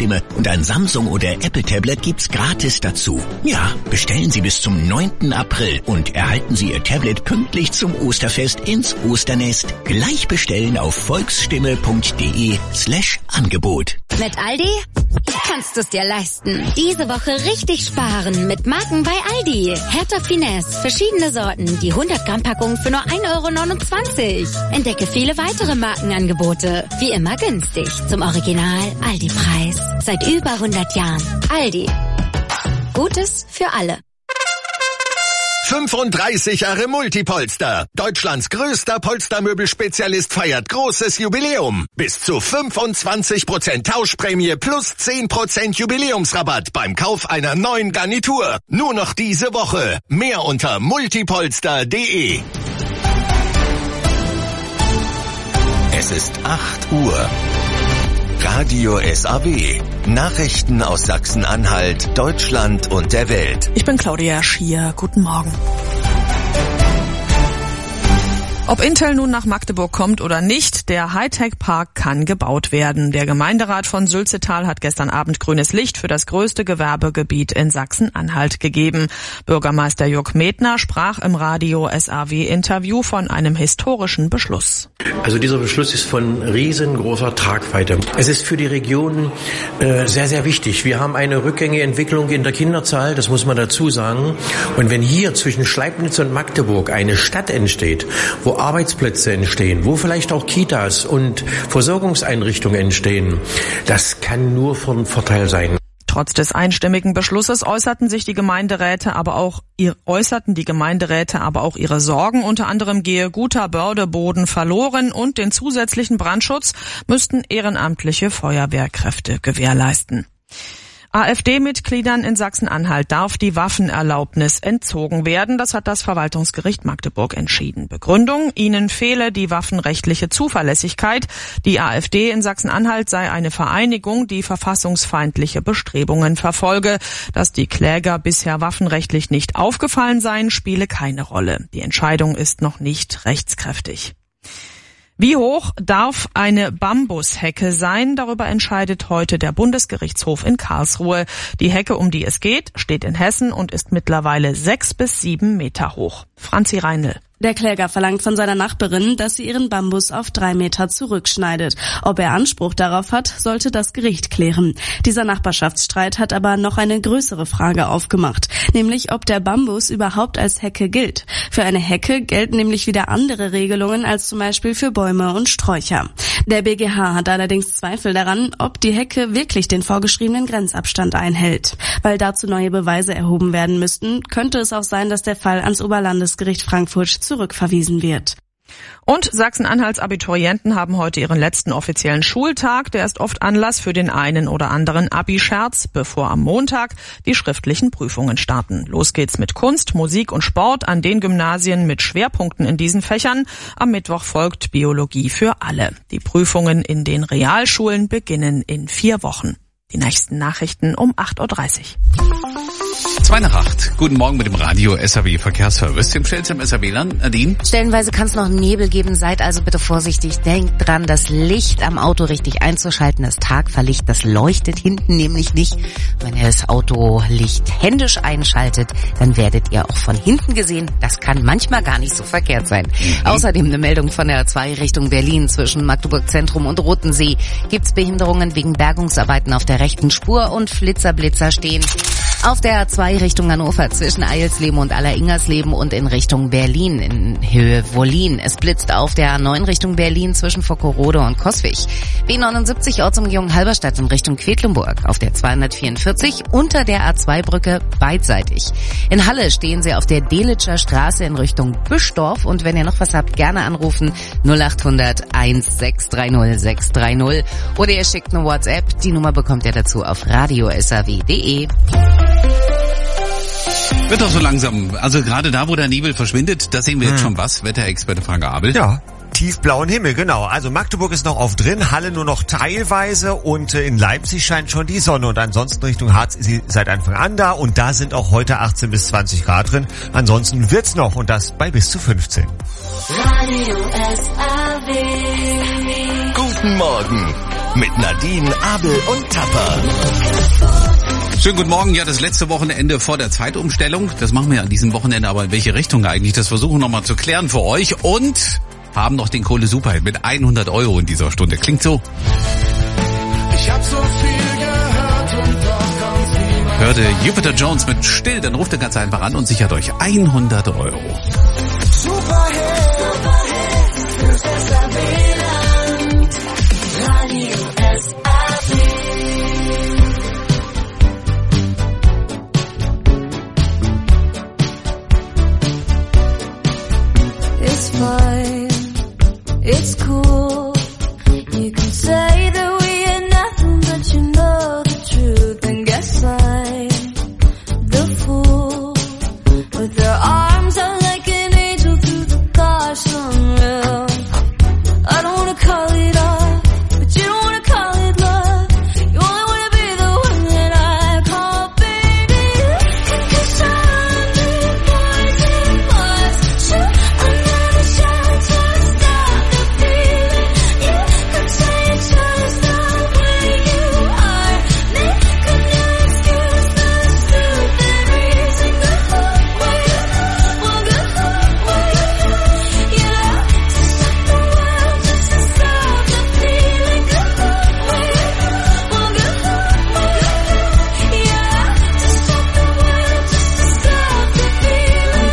Volksstimme und ein Samsung- oder Apple-Tablet gibt's gratis dazu. Ja, bestellen Sie bis zum 9. April und erhalten Sie Ihr Tablet pünktlich zum Osterfest ins Osternest. Gleich bestellen auf volksstimme.de/Angebot. Mit Aldi kannst du es dir leisten. Diese Woche richtig sparen mit Marken bei Aldi. Hertha Finesse, verschiedene Sorten, die 100 Gramm Packung für nur 1,29 €. Entdecke viele weitere Markenangebote. Wie immer günstig zum Original Aldi-Preis. Seit über 100 Jahren. Aldi. Gutes für alle. 35 Jahre Multipolster. Deutschlands größter Polstermöbelspezialist feiert großes Jubiläum. Bis zu 25% Tauschprämie plus 10% Jubiläumsrabatt beim Kauf einer neuen Garnitur. Nur noch diese Woche. Mehr unter multipolster.de. Es ist 8 Uhr. Radio SAW. Nachrichten aus Sachsen-Anhalt, Deutschland und der Welt. Ich bin Claudia Schier. Guten Morgen. Ob Intel nun nach Magdeburg kommt oder nicht, der Hightech-Park kann gebaut werden. Der Gemeinderat von Sülzetal hat gestern Abend grünes Licht für das größte Gewerbegebiet in Sachsen-Anhalt gegeben. Bürgermeister Jörg Metner sprach im Radio SAW-Interview von einem historischen Beschluss. Also dieser Beschluss ist von riesengroßer Tragweite. Es ist für die Region sehr, sehr wichtig. Wir haben eine rückgängige Entwicklung in der Kinderzahl, das muss man dazu sagen. Und wenn hier zwischen Schleibnitz und Magdeburg eine Stadt entsteht, wo Arbeitsplätze entstehen, wo vielleicht auch Kitas und Versorgungseinrichtungen entstehen, das kann nur von Vorteil sein. Trotz des einstimmigen Beschlusses äußerten die Gemeinderäte aber auch ihre Sorgen. Unter anderem gehe guter Bördeboden verloren und den zusätzlichen Brandschutz müssten ehrenamtliche Feuerwehrkräfte gewährleisten. AfD-Mitgliedern in Sachsen-Anhalt darf die Waffenerlaubnis entzogen werden. Das hat das Verwaltungsgericht Magdeburg entschieden. Begründung: ihnen fehle die waffenrechtliche Zuverlässigkeit. Die AfD in Sachsen-Anhalt sei eine Vereinigung, die verfassungsfeindliche Bestrebungen verfolge. Dass die Kläger bisher waffenrechtlich nicht aufgefallen seien, spiele keine Rolle. Die Entscheidung ist noch nicht rechtskräftig. Wie hoch darf eine Bambushecke sein? Darüber entscheidet heute der Bundesgerichtshof in Karlsruhe. Die Hecke, um die es geht, steht in Hessen und ist mittlerweile 6 bis 7 Meter hoch. Franzi Reinl. Der Kläger verlangt von seiner Nachbarin, dass sie ihren Bambus auf 3 Meter zurückschneidet. Ob er Anspruch darauf hat, sollte das Gericht klären. Dieser Nachbarschaftsstreit hat aber noch eine größere Frage aufgemacht, nämlich ob der Bambus überhaupt als Hecke gilt. Für eine Hecke gelten nämlich wieder andere Regelungen als zum Beispiel für Bäume und Sträucher. Der BGH hat allerdings Zweifel daran, ob die Hecke wirklich den vorgeschriebenen Grenzabstand einhält. Weil dazu neue Beweise erhoben werden müssten, könnte es auch sein, dass der Fall ans Oberlandesgericht Frankfurt zurückverwiesen wird. Und Sachsen-Anhalts Abiturienten haben heute ihren letzten offiziellen Schultag. Der ist oft Anlass für den einen oder anderen Abi-Scherz, bevor am Montag die schriftlichen Prüfungen starten. Los geht's mit Kunst, Musik und Sport an den Gymnasien mit Schwerpunkten in diesen Fächern. Am Mittwoch folgt Biologie für alle. Die Prüfungen in den Realschulen beginnen in 4 Wochen. Die nächsten Nachrichten um 8.30 Uhr. 7:02. Guten Morgen mit dem Radio SAW Verkehrsservice. Dem stellt am SAW-Land. Nadine? Stellenweise kann es noch Nebel geben. Seid also bitte vorsichtig. Denkt dran, das Licht am Auto richtig einzuschalten. Das Tagfahrlicht, das leuchtet hinten nämlich nicht. Wenn ihr das Autolicht händisch einschaltet, dann werdet ihr auch von hinten gesehen. Das kann manchmal gar nicht so verkehrt sein. Außerdem eine Meldung von der A2 Richtung Berlin zwischen Magdeburg Zentrum und Rotensee. Gibt's Behinderungen wegen Bergungsarbeiten auf der rechten Spur und Flitzer-Blitzer stehen. Auf der A2 Richtung Hannover zwischen Eilsleben und Alleringersleben und in Richtung Berlin in Höhe Wollin. Es blitzt auf der A9 Richtung Berlin zwischen Vockerode und Coswig. B79 Ortsumgehung Halberstadt in Richtung Quedlinburg. Auf der 244 unter der A2-Brücke beidseitig. In Halle stehen Sie auf der Delitscher Straße in Richtung Büschdorf. Und wenn ihr noch was habt, gerne anrufen 0800 1630 630 oder ihr schickt eine WhatsApp. Die Nummer bekommt ihr dazu auf radiosaw.de. Wird doch so langsam, also gerade da, wo der Nebel verschwindet, da sehen wir jetzt schon was. Wetterexperte Frank Abel. Ja, tiefblauen Himmel, genau. Also Magdeburg ist noch oft drin, Halle nur noch teilweise und in Leipzig scheint schon die Sonne. Und ansonsten Richtung Harz ist sie seit Anfang an da und da sind auch heute 18 bis 20 Grad drin. Ansonsten wird's noch und das bei bis zu 15. Guten Morgen. mit Nadine, Abel und Tapper. Schönen guten Morgen. Ja, das letzte Wochenende vor der Zeitumstellung. Das machen wir an diesem Wochenende, aber in welche Richtung eigentlich? Das versuchen wir nochmal zu klären für euch und haben noch den Kohle-Superhit mit 100 € in dieser Stunde. Klingt so. Ich hab so viel gehört und doch kommt's niemand. Hörte Jupiter Jones mit Still, dann ruft ihr ganz einfach an und sichert euch 100 €. Superhit, fürs SAB-Land, Radio SAB. It's fine, it's cool. You can say that we ain't nothing, but you know the truth. And guess I'm the fool with their arms out like an angel through the car sunroof. I don't wanna call it off, but you don't wanna call it love. You only wanna be the one that I call baby. 'Cause I'm the poison was shoot another shot to stop the feeling. You could say it's just the way you are. Make a new excuse for the stupid reason. Good luck with you, well good luck with you. You love to stop the world just to stop the feeling. Good luck with you, well good luck with you. You love to stop the world just to stop the feeling.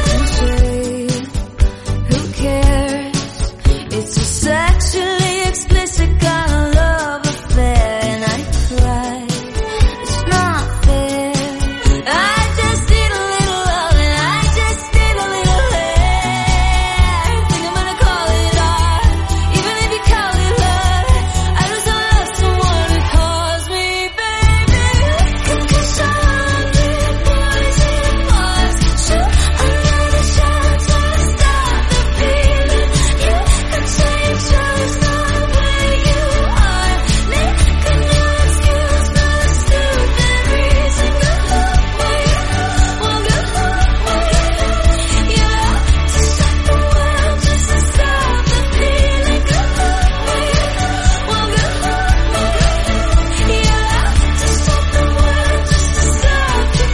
Who cares? It's a sexually explicit kind of love affair, and I cried. It's not fair. I just need a little love, and I just need a little hair. Think I'm gonna call it art, even if you call it love. I just don't love someone who calls me baby. 'Cause I'm the poison was shoot another shot to stop the feeling. You could say it's just the way you are. Make a new excuse for the stupid reason. Good luck with you, well good luck with you. You love to stop the world just to stop the feeling. Good luck with you, well good luck with you. You love to stop the world just to stop the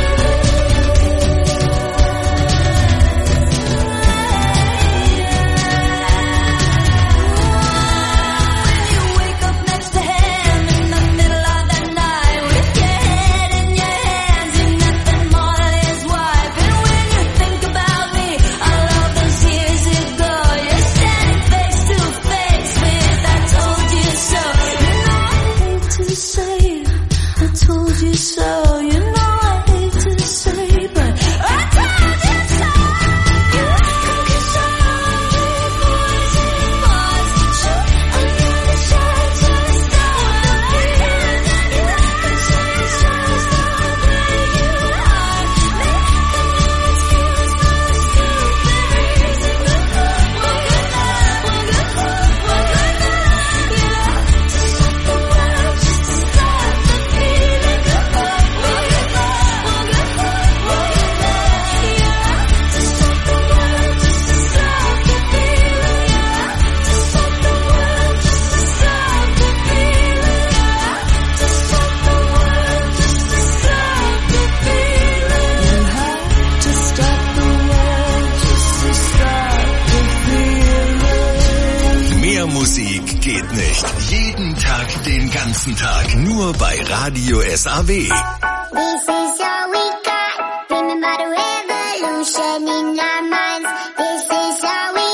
When you wake up next to him in the middle of the night with your head in your hands, you're nothing more than his wife. And when you think about me, all of those years ago, you're standing face to face with I told you so. You know I hate to say it, I told you so. You know I hate to say, but I told you so. You 'cause I'm the poison was shoot another shot to stop the feeling. You could say it's just the way you are. Make a new excuse for the stupid reason. Good luck, well good luck, well good luck, well good luck. You love to stop the world just to stop the feeling. Good luck, well good luck, well good luck, well good luck. You love to stop the world just to stop the feeling. You love to stop the world just to stop the feeling. You love to stop the world just to stop the feeling. You have to stop the world just to stop the feeling. Mehr Musik geht nicht. Jeden Tag, den ganzen Tag. Nur bei Radio SAW. This is all we got. Remember the revolution in our minds. This is all we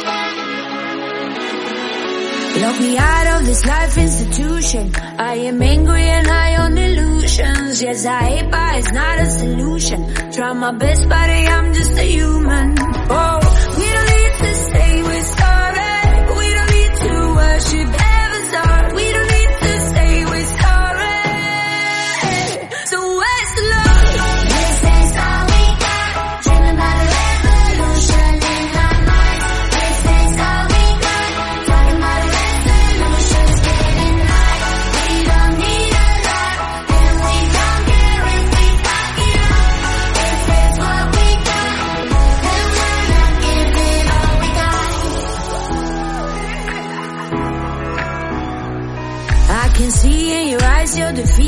got. Lock me out of this life institution. I am angry and high on illusions. Yes, I hate, but it's not a solution. Try my best, buddy, I'm just a human. Oh, we don't need to say we're sorry. We don't need to worship heaven's heart. We don't need to say we're sorry. So where's the love? This is all we got. Dreaming about a revolution in our minds. This is all we got. Talking about a revolution's getting high. We don't need a lot, and we don't care if we fuck it up. This is what we got, and we're not giving all we got.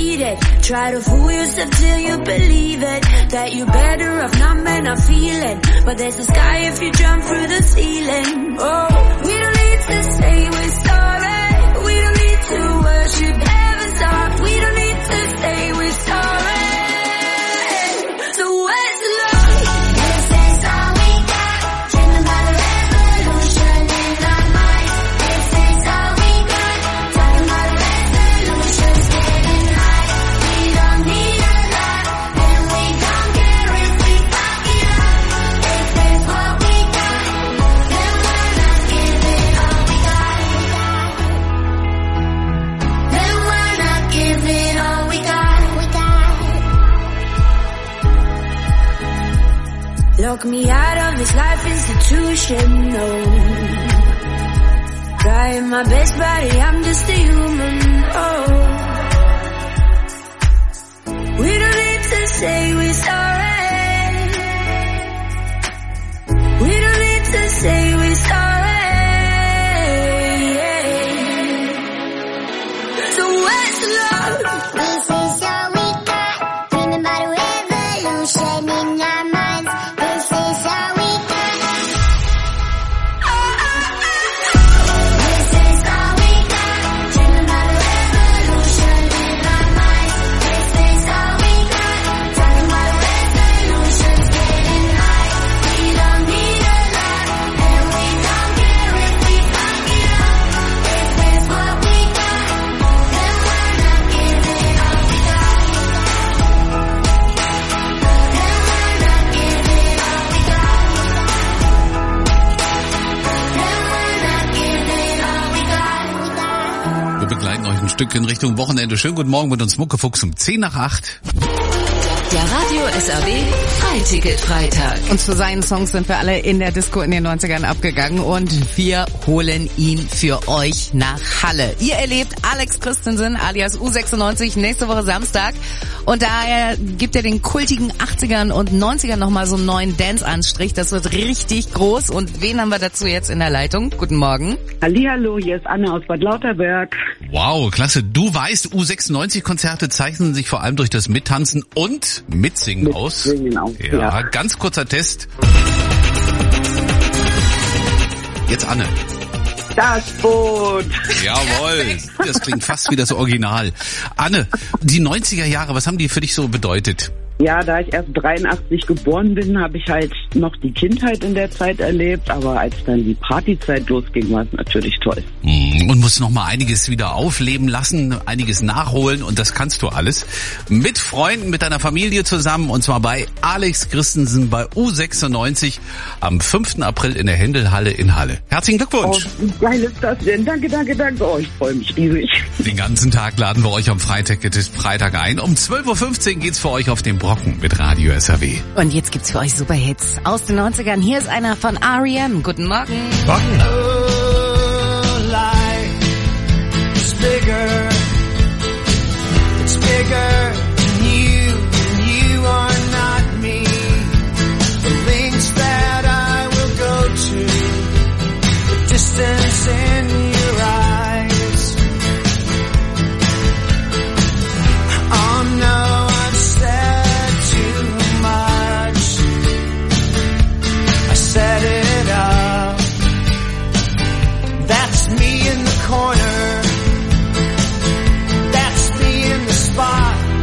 need it. Try to fool yourself till you believe it. That you're better off not men not feeling. But there's a sky if you jump through the ceiling. Oh, we don't need to say we're sorry. We don't need to worship heaven's up. We don't need to say we're sorry. So where's the love? This is all we got. Dreaming about a revolution in our minds. This is all we got. Talking about a resolutions getting high. We don't need a lot, and we don't care if we fuck it up. If it's what we got, then why not give it all we got? Then why not give it all we got? Lock me out of this life institution, no. Trying my best, buddy, I'm just a human, oh. We don't need to say we're sorry. We don't need to say we're sorry. So where's the love? This is all we got. Dreaming about a revolution in our minds. This is all we got. This is all we got. Dreaming about a revolution in our minds. This is all we got. Talking about a resolutions getting high. We don't need a lot, and we don't care if we fuck it up. If it's what we got, then why not give it all we got? Then why not give it all we got? Then why not give it all we got? Wir begleiten euch ein Stück in Richtung Wochenende. Schönen guten Morgen mit uns Muckefuchs um 7:10. Der Radio SRW Freiticket-Freitag. Und zu seinen Songs sind wir alle in der Disco in den 90ern abgegangen und wir holen ihn für euch nach Halle. Ihr erlebt Alex Christensen alias U96 nächste Woche Samstag und daher gibt er den kultigen 80ern und 90ern nochmal so einen neuen Dance-Anstrich. Das wird richtig groß und wen haben wir dazu jetzt in der Leitung? Guten Morgen. Hallihallo, hier ist Anne aus Bad Lauterberg. Wow, klasse. Du weißt, U96-Konzerte zeichnen sich vor allem durch das Mittanzen und Mitsingen aus. Genau. Ja, ganz kurzer Test. Jetzt Anne. Das Boot. Jawohl, das klingt fast wie das Original. Anne, die 90er Jahre, was haben die für dich so bedeutet? Ja, da ich erst 83 geboren bin, habe ich halt noch die Kindheit in der Zeit erlebt, aber als dann die Partyzeit losging, war es natürlich toll. Und musst noch mal einiges wieder aufleben lassen, einiges nachholen und das kannst du alles mit Freunden, mit deiner Familie zusammen und zwar bei Alex Christensen bei U96 am 5. April in der Händelhalle in Halle. Herzlichen Glückwunsch! Oh, wie geil ist das denn? Danke. Oh, ich freue mich riesig. Den ganzen Tag laden wir euch am Freitag ein. Um 12:15 Uhr geht's für euch auf den Brocken mit Radio SRW. Und jetzt gibt's für euch Superhits aus den 90ern. Hier ist einer von R.E.M. Guten Morgen. Oh, life is bigger. It's bigger than you are not me. The links that I will go to, the distance in your eyes. Oh no, I've said too much. I set it up. That's me in the corner. That's me in the spotlight.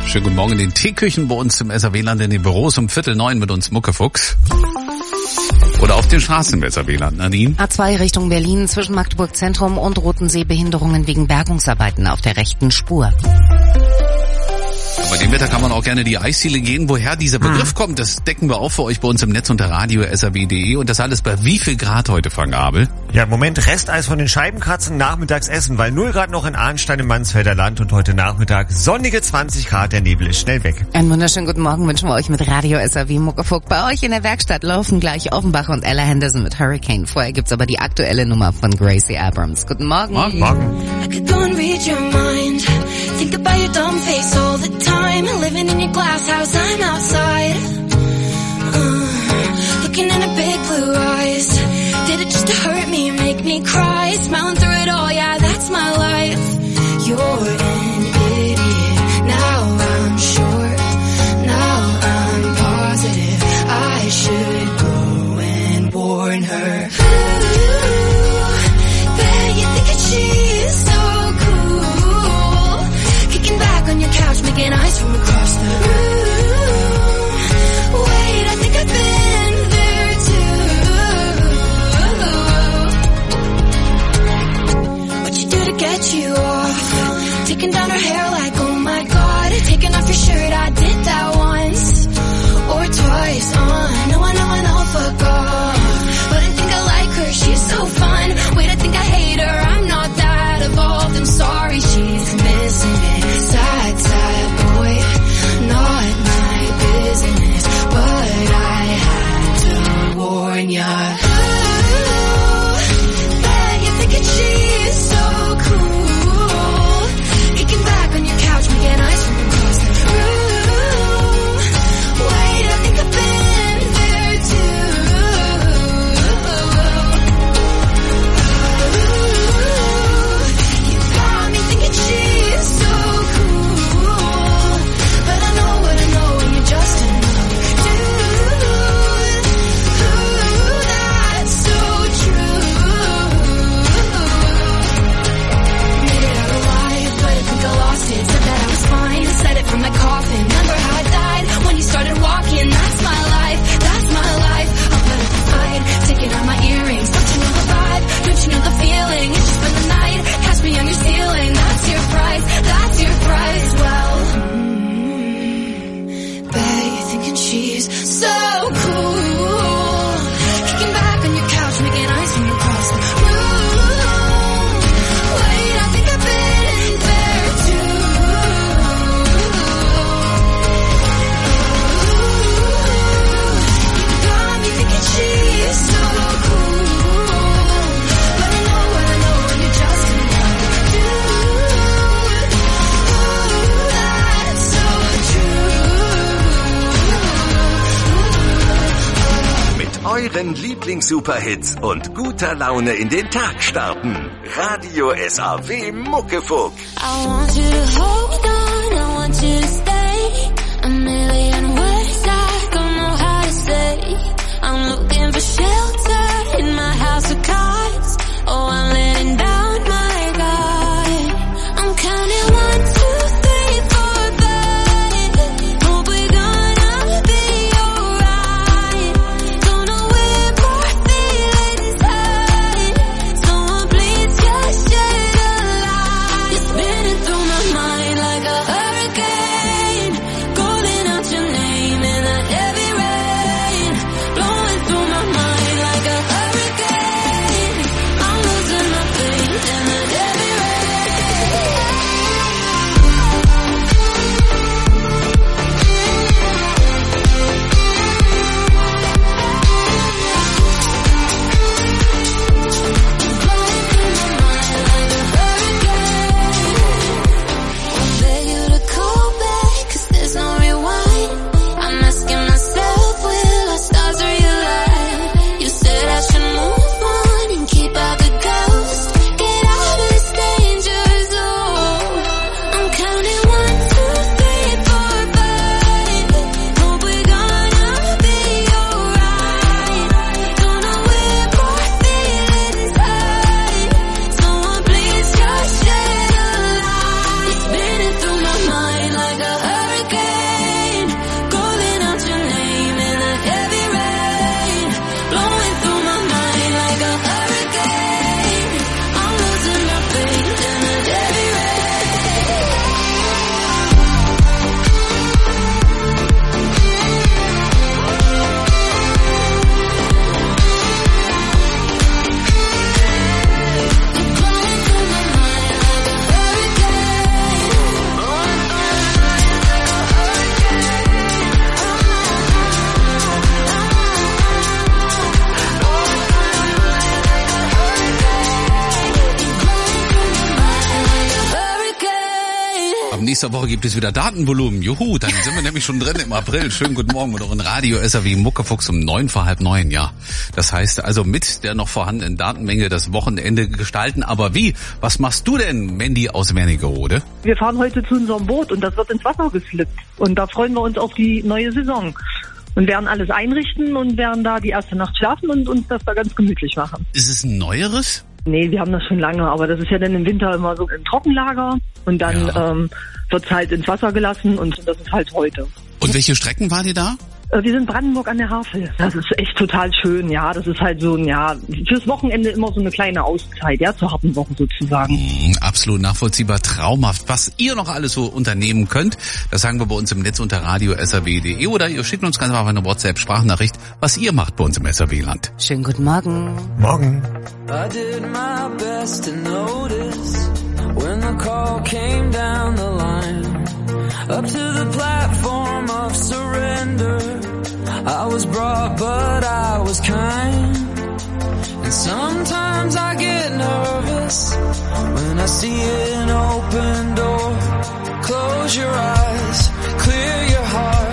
Schönen guten Morgen in den Teeküchen bei uns im SAW-Land, in den Büros um 8:45 mit uns Muckefuchs. Oder auf den Straßen im SAW-Land, Nadine? A2 Richtung Berlin zwischen Magdeburg Zentrum und Rothensee Behinderungen wegen Bergungsarbeiten auf der rechten Spur. Bei dem Wetter kann man auch gerne die Eisdiele gehen. Woher dieser Begriff kommt, das decken wir auf für euch bei uns im Netz unter radio.srb.de. Und das alles bei wie viel Grad heute, Frank Abel? Ja, im Moment Resteis von den Scheibenkratzen, nachmittags essen, weil 0 Grad noch in Arnstein im Mansfelder Land und heute Nachmittag sonnige 20 Grad, der Nebel ist schnell weg. Einen wunderschönen guten Morgen wünschen wir euch mit Radio SAW Muckefuck. Bei euch in der Werkstatt laufen gleich Offenbach und Ella Henderson mit Hurricane. Vorher gibt's aber die aktuelle Nummer von Gracie Abrams. Guten Morgen. Morgen. I could go and read your mind. Think about your dumb face all the time. Living in your glass house, I'm outside. Looking in her big blue eyes. Did it just to hurt me, make me cry? Smiling through it all, yeah, that's my life. You're an idiot. Now I'm sure. Now I'm positive. I should go and warn her. Bet you think that she's so cool. Kicking back on your couch, making eyes from across the room. Wait, I think I've been there too. What you do to get you off? Taking down her hair like, oh my god. Taking off your shirt, I did that once or twice. I know, fuck off. But I think I like her, she's so fun. Wait, I think I hate her, I'm not that evolved. I'm sorry, she's missing it. Sad, sad boy, not my business. But I had to warn ya. Bet you're thinking she's so cool. Kicking back on your couch, making eyes from across the room. Wait, I think I've been there too. You got me thinking she's so cool. But I know what I know and you're just another dude. That's so true. Made it out alive, but I think I lost it. Said that I was fine, said it from my coffin. Remember how I died when you started walking? That's my life, that's my life. I'll put up a fight, taking out my earrings. Don't you know the vibe? Don't you know the feeling? You just spend the night, catch me on your ceiling. That's your price, that's your price. Well, bet you're thinking she's so cool. Kicking back on your couch, making eyes from across the room. Wait, I think I've been there too. You got me thinking she's so cool. But I know what I know and you're just another dude. That's so true. Mit euren Lieblings-Superhits und guter Laune in den Tag starten. Radio SAW Muckefuck. I want you to hold on, I want you to stay. A million words I don't know how to say. I'm looking for shelter in my house of cards. Oh, I'm letting down my guard. I'm counting 1, 2, 3, 4, 5. Hope we're gonna be alright. Don't know where more feelings hide. Someone please just shed a light. You're spinning through my mind like a nächster Woche gibt es wieder Datenvolumen. Juhu, dann sind wir nämlich schon drin im April. Schönen guten Morgen und auch in Radio SAW Muckefuchs um 8:45, ja. Das heißt also mit der noch vorhandenen Datenmenge das Wochenende gestalten. Aber wie? Was machst du denn, Mandy aus Wernigerode? Wir fahren heute zu unserem Boot und das wird ins Wasser geslippt. Und da freuen wir uns auf die neue Saison. Und werden alles einrichten und werden da die erste Nacht schlafen und uns das da ganz gemütlich machen. Ist es ein neueres? Nee, wir haben das schon lange, aber das ist ja dann im Winter immer so ein Trockenlager und dann wird es halt ins Wasser gelassen und das ist halt heute. Und welche Strecken war die da? Wir sind Brandenburg an der Havel. Das ist echt total schön, ja. Das ist halt so fürs Wochenende immer so eine kleine Auszeit, ja, zur harten Woche sozusagen. Absolut nachvollziehbar, traumhaft. Was ihr noch alles so unternehmen könnt, das sagen wir bei uns im Netz unter radio.srw.de oder ihr schickt uns ganz einfach eine WhatsApp-Sprachnachricht, was ihr macht bei uns im SRW-Land. Schönen guten Morgen. Morgen. I did my best to notice when the call came down the line. Up to the platform of surrender, I was brought but I was kind. And sometimes I get nervous when I see an open door. Close your eyes, clear your heart.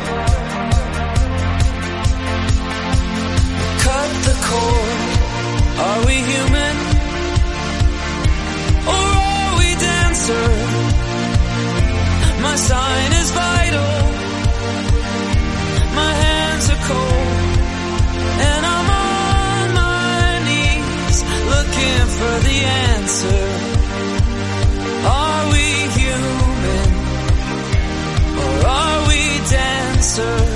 Cut the cord, are we human? Or are we dancer? My sign is vital, my hands are cold, and I'm on my knees looking for the answer. Are we human, or are we dancer?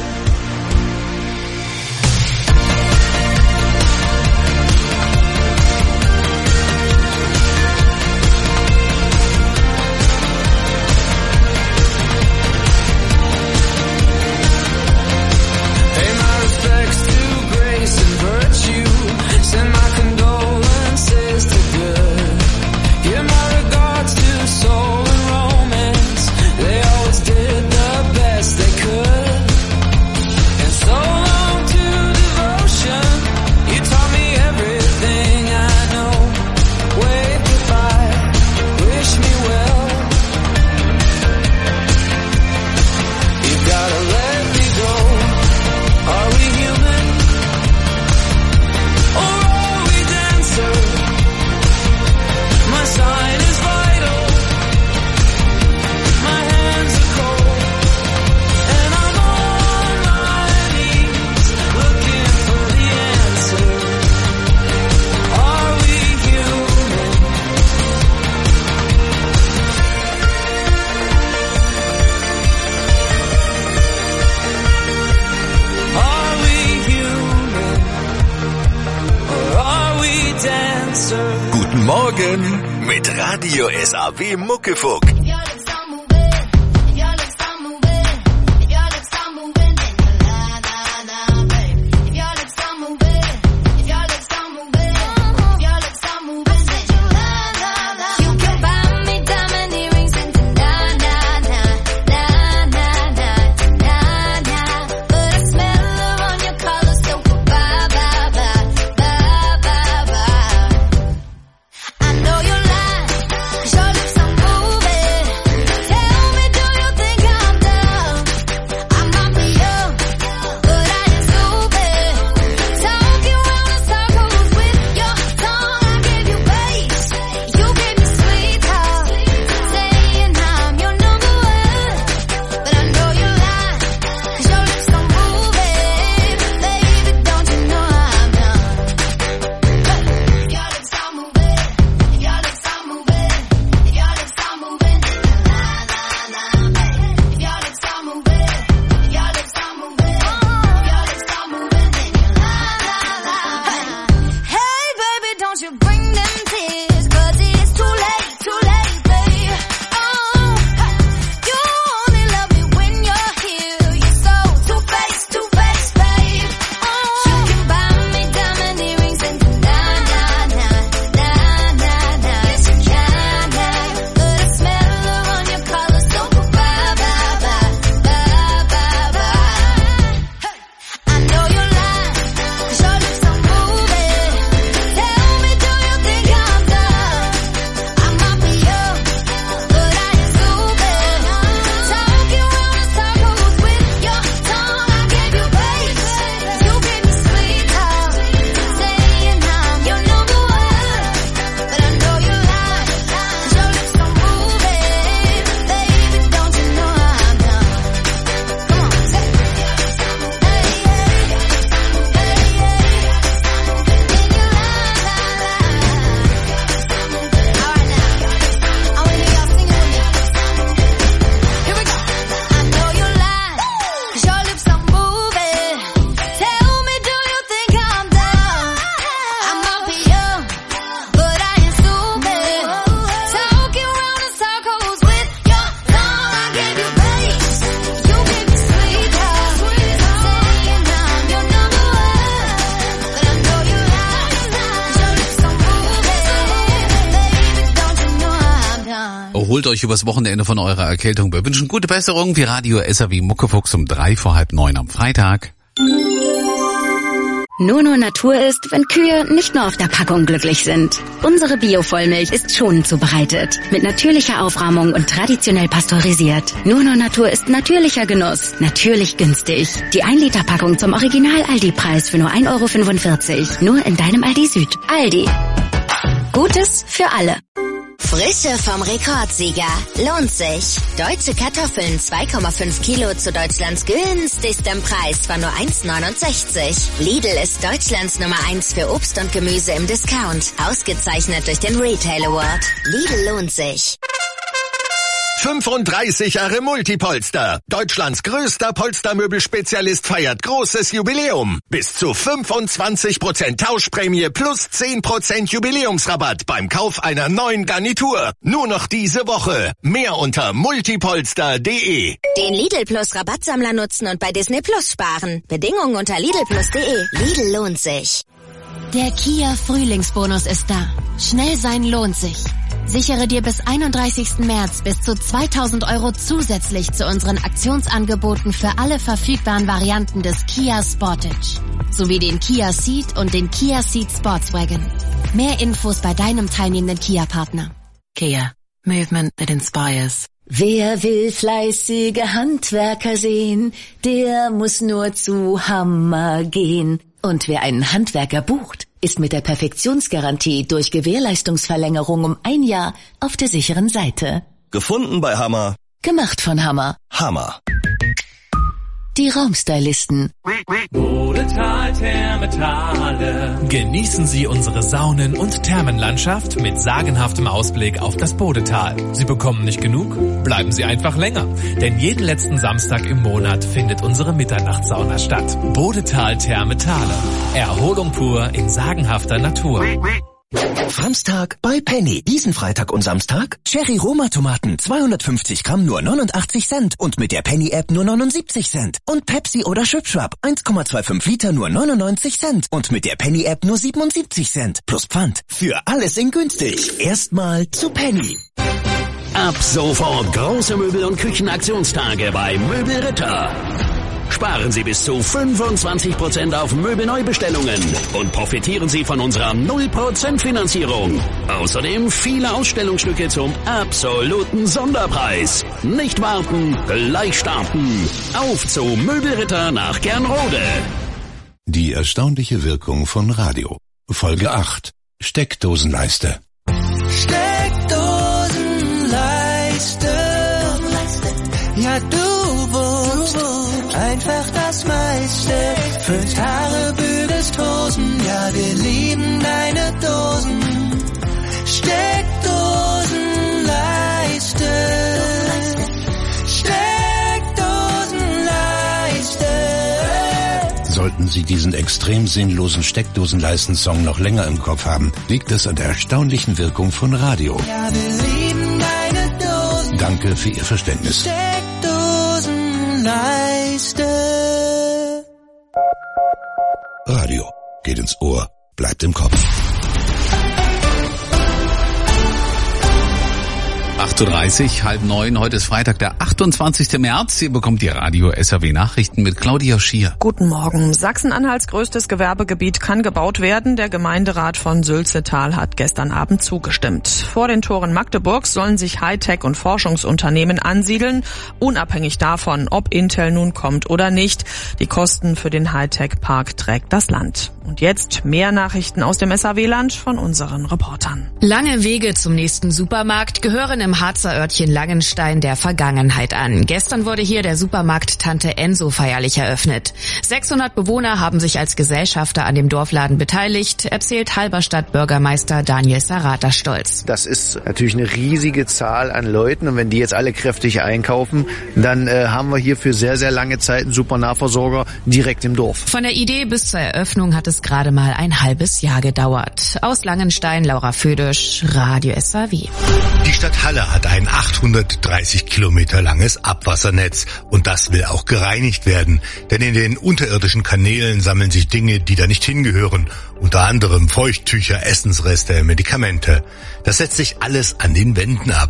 Send my condolences to good. Give my regards to soul and romance. They always did the best they could. And so long to devotion. You taught me everything I know. Wave goodbye, wish me well. You gotta let me go. Are we human? My sign is vital, my hands are cold, and I'm on my knees looking for the answer. Are we human? Are we human? Or are we dancer? Guten Morgen mit Radio SAW Muckefuck. I know you're lying, 'cause your lips are moving. erholt euch übers Wochenende von eurer Erkältung. Wir wünschen gute Besserung. Wir Radio SAW Muckefuchs um 8:45 am Freitag. Nur Natur ist, wenn Kühe nicht nur auf der Packung glücklich sind. Unsere Bio-Vollmilch ist schonend zubereitet, mit natürlicher Aufrahmung und traditionell pasteurisiert. Nur Natur ist natürlicher Genuss, natürlich günstig. Die 1-Liter-Packung zum Original-Aldi-Preis für nur 1,45 €. Nur in deinem Aldi Süd. Aldi. Gutes für alle. Frische vom Rekordsieger. Lohnt sich. Deutsche Kartoffeln 2,5 Kilo zu Deutschlands günstigstem Preis von nur 1,69 €. Lidl ist Deutschlands Nummer 1 für Obst und Gemüse im Discount. Ausgezeichnet durch den Retail Award. Lidl lohnt sich. 35 Jahre Multipolster. Deutschlands größter Polstermöbelspezialist feiert großes Jubiläum. Bis zu 25% Tauschprämie plus 10% Jubiläumsrabatt beim Kauf einer neuen Garnitur. Nur noch diese Woche. Mehr unter multipolster.de. Den Lidl Plus Rabattsammler nutzen und bei Disney Plus sparen. Bedingungen unter lidlplus.de. Lidl lohnt sich. Der Kia Frühlingsbonus ist da. Schnell sein lohnt sich. Sichere dir bis 31. März bis zu 2.000 € zusätzlich zu unseren Aktionsangeboten für alle verfügbaren Varianten des Kia Sportage. Sowie den Kia Ceed und den Kia Ceed Sportswagen. Mehr Infos bei deinem teilnehmenden Kia-Partner. Kia. Movement that inspires. Wer will fleißige Handwerker sehen, der muss nur zu Hammer gehen. Und wer einen Handwerker bucht, ist mit der Perfektionsgarantie durch Gewährleistungsverlängerung um 1 Jahr auf der sicheren Seite. Gefunden bei Hammer. Gemacht von Hammer. Hammer. Die Raumstylisten. Bodetal Thermetale. Genießen Sie unsere Saunen- und Thermenlandschaft mit sagenhaftem Ausblick auf das Bodetal. Sie bekommen nicht genug? Bleiben Sie einfach länger. Denn jeden letzten Samstag im Monat findet unsere Mitternachtssauna statt. Bodetal Thermetale. Erholung pur in sagenhafter Natur. Franztag bei Penny. Diesen Freitag und Samstag Cherry-Roma-Tomaten 250 Gramm nur 89 Cent und mit der Penny-App nur 79 Cent. Und Pepsi oder Schwipschwap 1,25 Liter nur 99 Cent und mit der Penny-App nur 77 Cent. Plus Pfand. Für alles in günstig. Erstmal zu Penny. Ab sofort große Möbel- und Küchenaktionstage bei Möbelritter. Sparen Sie bis zu 25% auf Möbelneubestellungen und profitieren Sie von unserer 0% Finanzierung. Außerdem viele Ausstellungsstücke zum absoluten Sonderpreis. Nicht warten, gleich starten. Auf zu Möbelritter nach Gernrode. Die erstaunliche Wirkung von Radio. Folge 8. Steckdosenleiste. Steckdosenleiste. Ja, du wohnst einfach das meiste. Föhnst Haare, bügelst Hosen. Ja, wir lieben deine Dosen. Steckdosenleiste. Steckdosenleiste. Sollten Sie diesen extrem sinnlosen Steckdosenleisten-Song noch länger im Kopf haben, liegt es an der erstaunlichen Wirkung von Radio. Ja, wir lieben deine Dosen. Danke für Ihr Verständnis. Steckdosenleiste. Radio geht ins Ohr, bleibt im Kopf. 8:30 8:30, heute ist Freitag, der 28. März. Ihr bekommt die Radio SAW Nachrichten mit Claudia Schier. Guten Morgen. Sachsen-Anhalts größtes Gewerbegebiet kann gebaut werden. Der Gemeinderat von Sülzetal hat gestern Abend zugestimmt. Vor den Toren Magdeburgs sollen sich Hightech- und Forschungsunternehmen ansiedeln, unabhängig davon, ob Intel nun kommt oder nicht. Die Kosten für den Hightech-Park trägt das Land. Und jetzt mehr Nachrichten aus dem SAW-Land von unseren Reportern. Lange Wege zum nächsten Supermarkt gehören im Harzer Örtchen Langenstein der Vergangenheit an. Gestern wurde hier der Supermarkt Tante Enso feierlich eröffnet. 600 Bewohner haben sich als Gesellschafter an dem Dorfladen beteiligt, erzählt Halberstadt-Bürgermeister Daniel Sarata stolz. Das ist natürlich eine riesige Zahl an Leuten und wenn die jetzt alle kräftig einkaufen, dann haben wir hier für sehr, sehr lange Zeit einen Supernahversorger direkt im Dorf. Von der Idee bis zur Eröffnung hat es gerade mal ein halbes Jahr gedauert. Aus Langenstein, Laura Födisch, Radio SAW. Die Stadt Halle hat ein 830 Kilometer langes Abwassernetz und das will auch gereinigt werden. Denn in den unterirdischen Kanälen sammeln sich Dinge, die da nicht hingehören. Unter anderem Feuchttücher, Essensreste, Medikamente. Das setzt sich alles an den Wänden ab.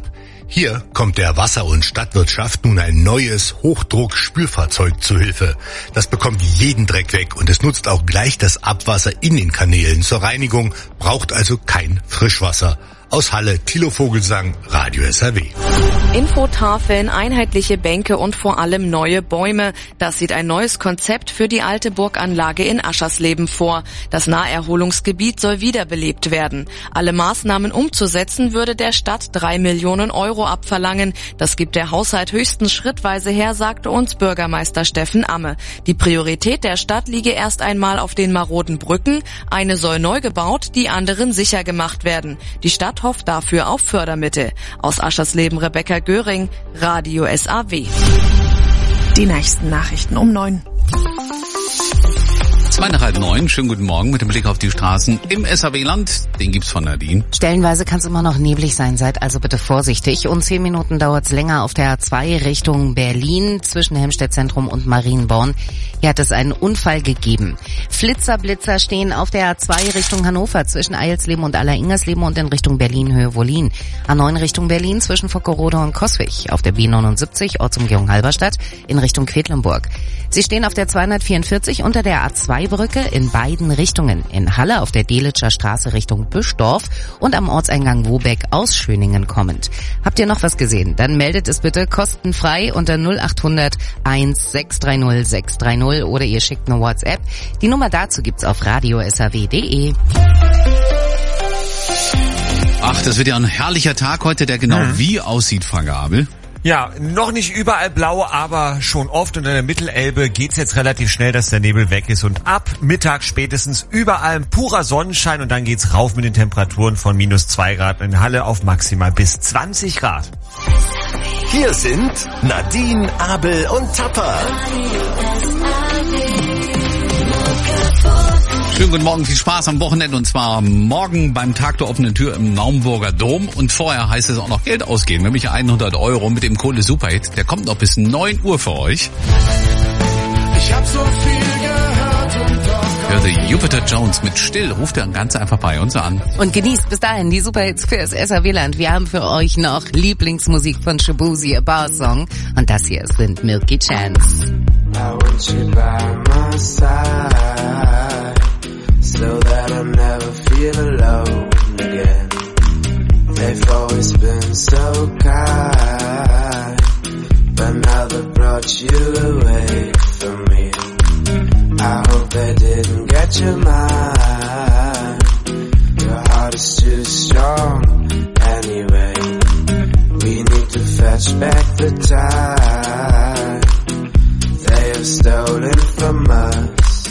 Hier kommt der Wasser- und Stadtwirtschaft nun ein neues Hochdruck-Spülfahrzeug zu Hilfe. Das bekommt jeden Dreck weg und es nutzt auch gleich das Abwasser in den Kanälen zur Reinigung, braucht also kein Frischwasser. Aus Halle, Thilo Vogelsang, Radio SRW. Infotafeln, einheitliche Bänke und vor allem neue Bäume. Das sieht ein neues Konzept für die alte Burganlage in Aschersleben vor. Das Naherholungsgebiet soll wiederbelebt werden. Alle Maßnahmen umzusetzen, würde der Stadt 3 Millionen Euro abverlangen. Das gibt der Haushalt höchstens schrittweise her, sagte uns Bürgermeister Steffen Amme. Die Priorität der Stadt liege erst einmal auf den maroden Brücken. Eine soll neu gebaut, die anderen sicher gemacht werden. Die Stadt hofft dafür auf Fördermittel. Aus Aschersleben Rebecca Göring, Radio SAW. Die nächsten Nachrichten um 9. 8:30, schönen guten Morgen mit dem Blick auf die Straßen im SAW-Land. Den gibt's von Nadine. Stellenweise kann es immer noch neblig sein, seid also bitte vorsichtig. Und 10 Minuten dauert's länger auf der A2 Richtung Berlin zwischen Helmstedt Zentrum und Marienborn. Hier hat es einen Unfall gegeben. Blitzer stehen auf der A2 Richtung Hannover zwischen Eilsleben und Aller-Ingersleben und in Richtung Berlin-Höhe-Wollin. A9 Richtung Berlin zwischen Vockerode und Coswig. Auf der B79 Ortsumgehung Halberstadt in Richtung Quedlinburg. Sie stehen auf der 244 unter der A2-Brücke in beiden Richtungen. In Halle auf der Delitscher Straße Richtung Büschdorf und am Ortseingang Wobeck aus Schöningen kommend. Habt ihr noch was gesehen? Dann meldet es bitte kostenfrei unter 0800 1630 630 oder ihr schickt eine WhatsApp. Die Nummer dazu gibt's auf radiosrw.de. Ach, das wird ja ein herrlicher Tag heute, der genau wie aussieht, Frau Gabel. Ja, noch nicht überall blau, aber schon oft und in der Mittelelbe geht's jetzt relativ schnell, dass der Nebel weg ist und ab Mittag spätestens überall purer Sonnenschein und dann geht's rauf mit den Temperaturen von -2 Grad in Halle auf maximal bis 20 Grad. Hier sind Nadine, Abel und Tapper. Schönen guten Morgen, viel Spaß am Wochenende und zwar morgen beim Tag der offenen Tür im Naumburger Dom und vorher heißt es auch noch Geld ausgeben, nämlich 100 € mit dem Kohle Superhit. Der kommt noch bis 9 Uhr für euch. Ich hab so viel gehört und doch Hörte Jupiter Jones mit Still, ruft er ganz einfach bei uns an. Und genießt bis dahin die Superhits fürs SAW-Land. Wir haben für euch noch Lieblingsmusik von Shabuzi, A Bar Song und das hier sind Milky Chance. I want you by my side, so that I never feel alone again. They've always been so kind, but now they brought you away from me. I hope they didn't get your mind. Your heart is too strong anyway. We need to fetch back the time they have stolen from us.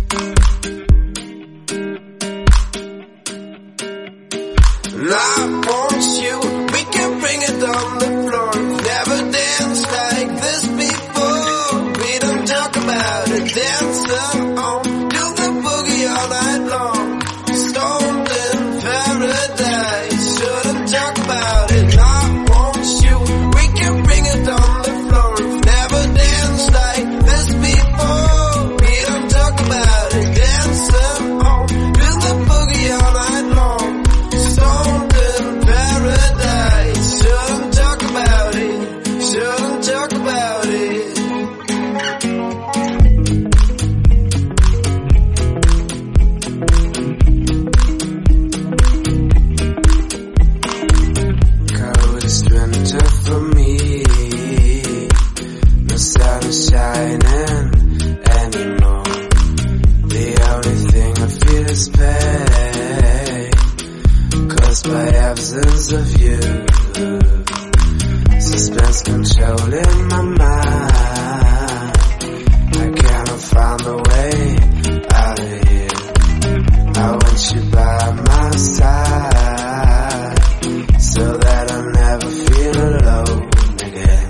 And I want you, we can bring it on the floor. Never danced like this before. We don't talk about it, dance on, do the boogie all night long. Stoned in paradise, shouldn't talk about it. I want you, we can bring it on the floor. Never danced like this before. We don't talk about it, dance on, do the boogie all night long. Stoned in paradise, shouldn't talk about it, shouldn't talk about it. Coldest winter for me, no sun is shining anymore. The only thing I feel is pain, caused by absence of you. Suspense controlling my mind. I cannot find a way out of here. I want you by my side, so that I never feel alone again.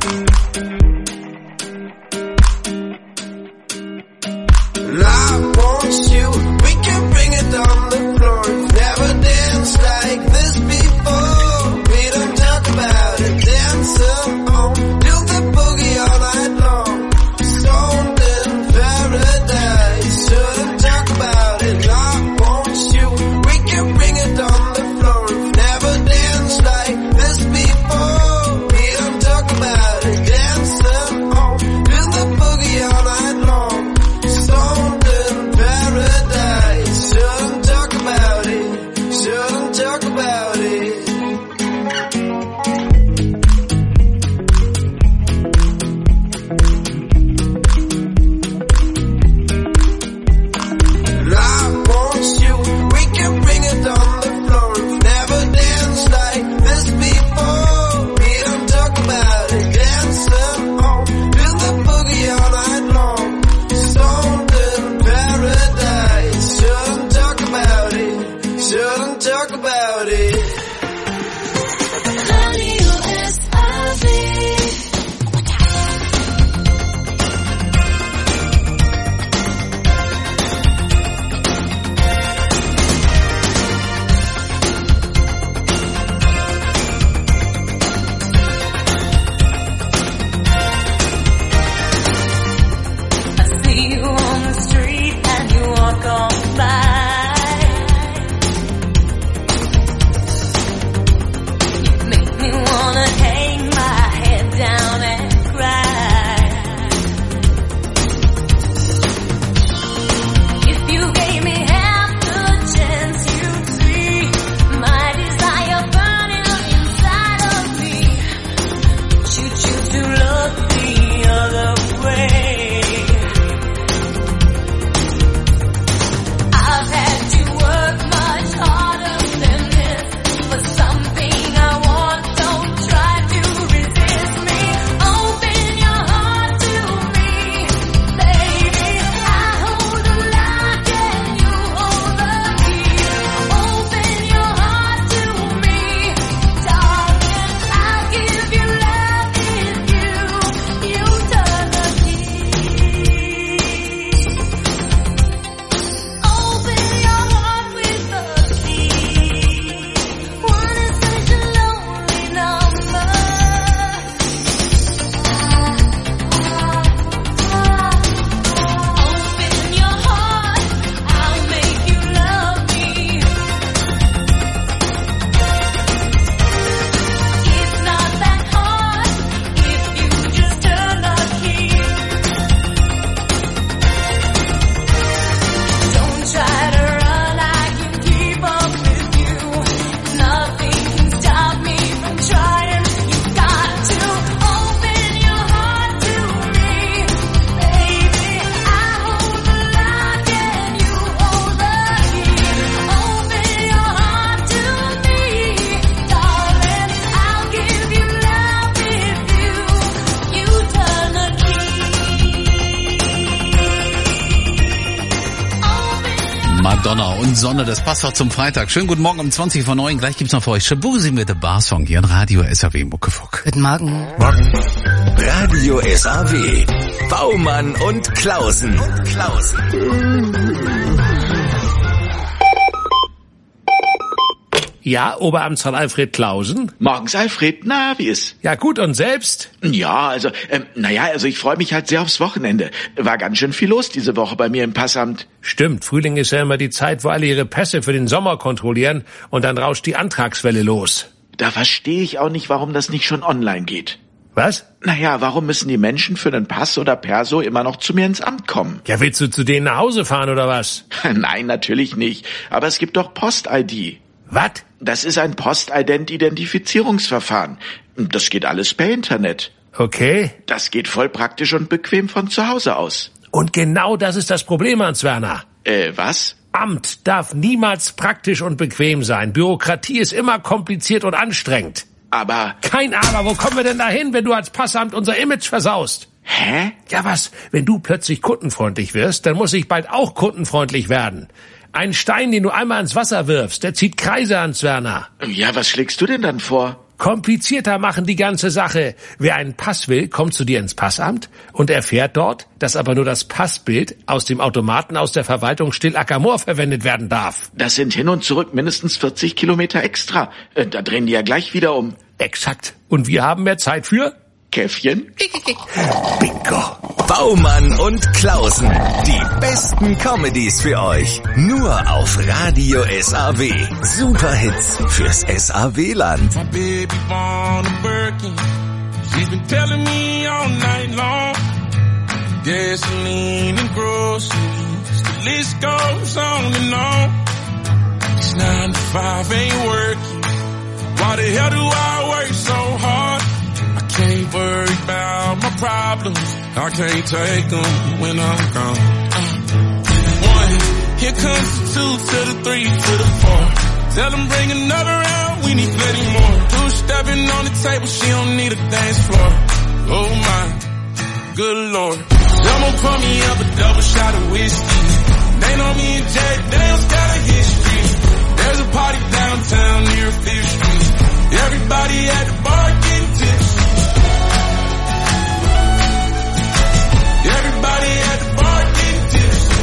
And I want you, we can bring it on the floor. Never danced like this before. We don't talk about it, dance on, do the boogie all night long. Stoned in paradise, shouldn't talk about it. I want you, we can bring it on the floor. Never danced like this before. Donner und Sonne, das passt doch zum Freitag. Schönen guten Morgen um 20 vor 9. Gleich gibt's noch für euch Shabuzi mit der Barsong hier in Radio SAW Muckefuck. Guten Morgen. Morgen. Radio SAW. Baumann und Klausen. Ja, Oberamtsrat Alfred Klausen. Morgens, Alfred. Na, wie ist? Ja, gut, und selbst? Ja, also ich freue mich halt sehr aufs Wochenende. War ganz schön viel los diese Woche bei mir im Passamt. Stimmt, Frühling ist ja immer die Zeit, wo alle ihre Pässe für den Sommer kontrollieren und dann rauscht die Antragswelle los. Da verstehe ich auch nicht, warum das nicht schon online geht. Was? Naja, warum müssen die Menschen für einen Pass oder Perso immer noch zu mir ins Amt kommen? Ja, willst du zu denen nach Hause fahren oder was? Nein, natürlich nicht. Aber es gibt doch Post-ID. Was? Das ist ein Postident-Identifizierungsverfahren. Das geht alles per Internet. Okay. Das geht voll praktisch und bequem von zu Hause aus. Und genau das ist das Problem, Hans-Werner. Was? Amt darf niemals praktisch und bequem sein. Bürokratie ist immer kompliziert und anstrengend. Aber... Kein Aber, wo kommen wir denn dahin, wenn du als Passamt unser Image versaust? Hä? Ja was, wenn du plötzlich kundenfreundlich wirst, dann muss ich bald auch kundenfreundlich werden. Ein Stein, den du einmal ins Wasser wirfst, der zieht Kreise, Hans-Werner. Ja, was schlägst du denn dann vor? Komplizierter machen die ganze Sache. Wer einen Pass will, kommt zu dir ins Passamt und erfährt dort, dass aber nur das Passbild aus dem Automaten aus der Verwaltung Still-Ackermoor verwendet werden darf. Das sind hin und zurück mindestens 40 Kilometer extra. Da drehen die ja gleich wieder um. Exakt. Und wir haben mehr Zeit für... Käffchen? Bingo. Baumann und Klausen. Die besten Comedies für euch. Nur auf Radio SAW. Superhits fürs SAW-Land. My baby born a Birkin. She's been telling me all night long. Gasoline and groceries. The list goes on and on. This 9 to 5 ain't working. Why the hell do I work so hard? I can't worry about my problems. I can't take them when I'm gone. 1, here comes the 2 to the 3 to the 4. Tell them bring another round, we need plenty more. 2 stepping on the table, she don't need a dance floor. Oh my, good lord. I'ma pour me up a double shot of whiskey. They know me and Jack Daniels got a history. There's a party downtown near 5th Street. Everybody at the bar getting tipsy. Everybody at the bar getting tipsy.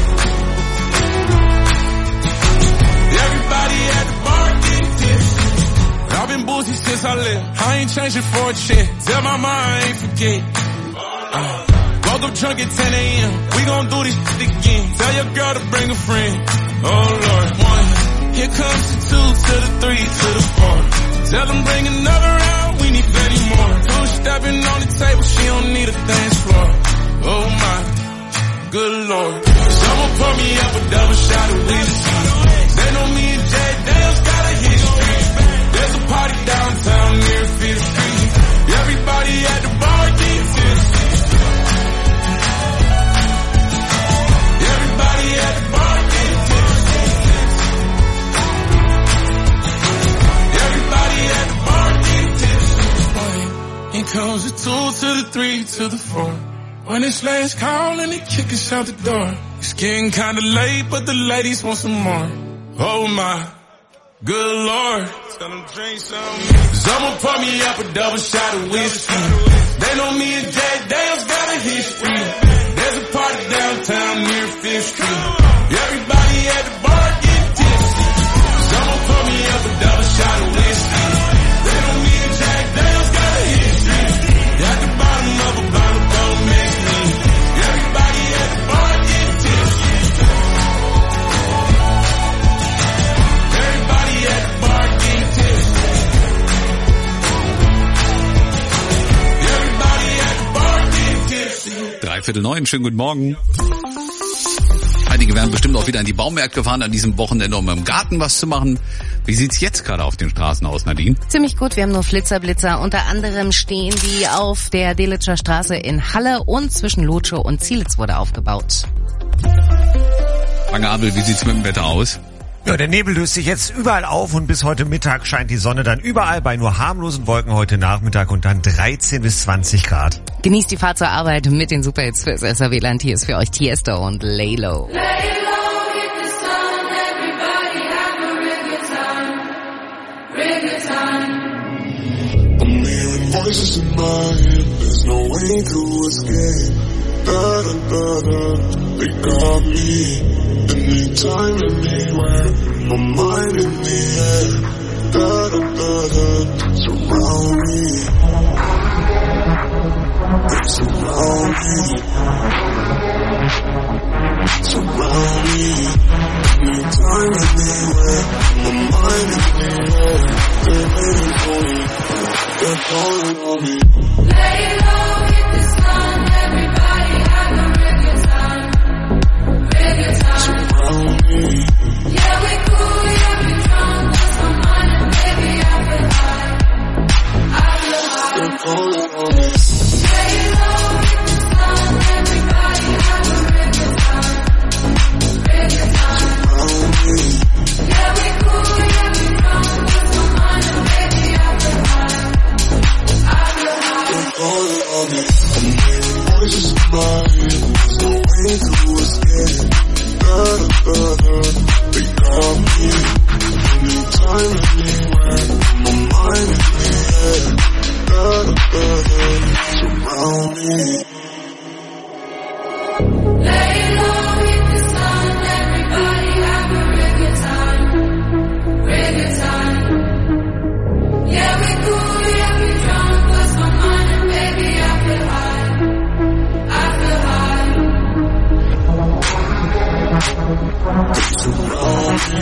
Everybody at the bar getting tipsy. I've been boozy since I left. I ain't changing for a check. Tell my mom I ain't forget. Woke up drunk at 10 a.m. We gon' do this shit again. Tell your girl to bring a friend. Oh Lord. 1, here comes the 2 to the 3 to the 4. Tell them bring another round, we need plenty more. 2 stepping on the table, she don't need a dance floor. Oh my, good lord. Someone pour me up a double shot of whiskey. They know me and Jack Daniels got a history. There's a party downtown near 5th Street. Everybody at the bar getting tipsy. Everybody at the bar getting tipsy. Everybody at the bar getting tipsy. Here comes the 2 to the 3 to the 4. When it's last call and they kick us out the door. It's getting kinda late, but the ladies want some more. Oh my, good lord. Tell them drink some. Someone pour me up a double shot of whiskey. They know me and Jack Daniels got a history. There's a party downtown near 5th Street. Everybody at the bar getting tipsy. Someone pour me up a double shot of whiskey. They know me and Jack Daniels got a history. At the bottom of a bottle, don't mix me. Everybody at the bar getting tipsy. Everybody at the bar getting tipsy. Everybody at the bar getting tipsy. 8:45, schönen guten Morgen. Einige werden bestimmt auch wieder in die Baumärkte fahren an diesem Wochenende, um im Garten was zu machen. Wie sieht's jetzt gerade auf den Straßen aus, Nadine? Ziemlich gut, wir haben nur Flitzer. Unter anderem stehen die auf der Delitscher Straße in Halle und zwischen Lotsche und Zielitz wurde aufgebaut. Frank Abel, wie sieht's mit dem Wetter aus? Ja, der Nebel löst sich jetzt überall auf und bis heute Mittag scheint die Sonne dann überall bei nur harmlosen Wolken heute Nachmittag und dann 13 bis 20 Grad. Genießt die Fahrt zur Arbeit mit den Superhits fürs SAW-Land. Hier ist für euch Tiesto und Lay Low. Lay low, get the sun Voices in my head, there's no way to escape. They got me. Anytime, anywhere, my mind in the air. Surround me. They surround me. Surround me. Anytime, anywhere, my mind in the air. They're waiting for me. They're calling on me. Lay low, hit the sun, everybody have a real good time. Real good time. Surround me. Yeah, we cool, yeah, we drunk, lost my mind and baby I feel high. I feel high. They're calling on me. Lay low, hit the sun, everybody have a real good time. Real good time. Surround me. Yeah, we cool, yeah, we drunk, lost my mind and baby I feel high. I feel high. They're calling on me. Voices in my head, there's no way to escape. They got me. Anytime, anywhere, my mind in the air. Surround me. Lay low, hit the sun, everybody have a real good time. Real good time. Yeah, we cool, yeah, we drunk, lost my mind and baby I feel high. I feel high. Surround me.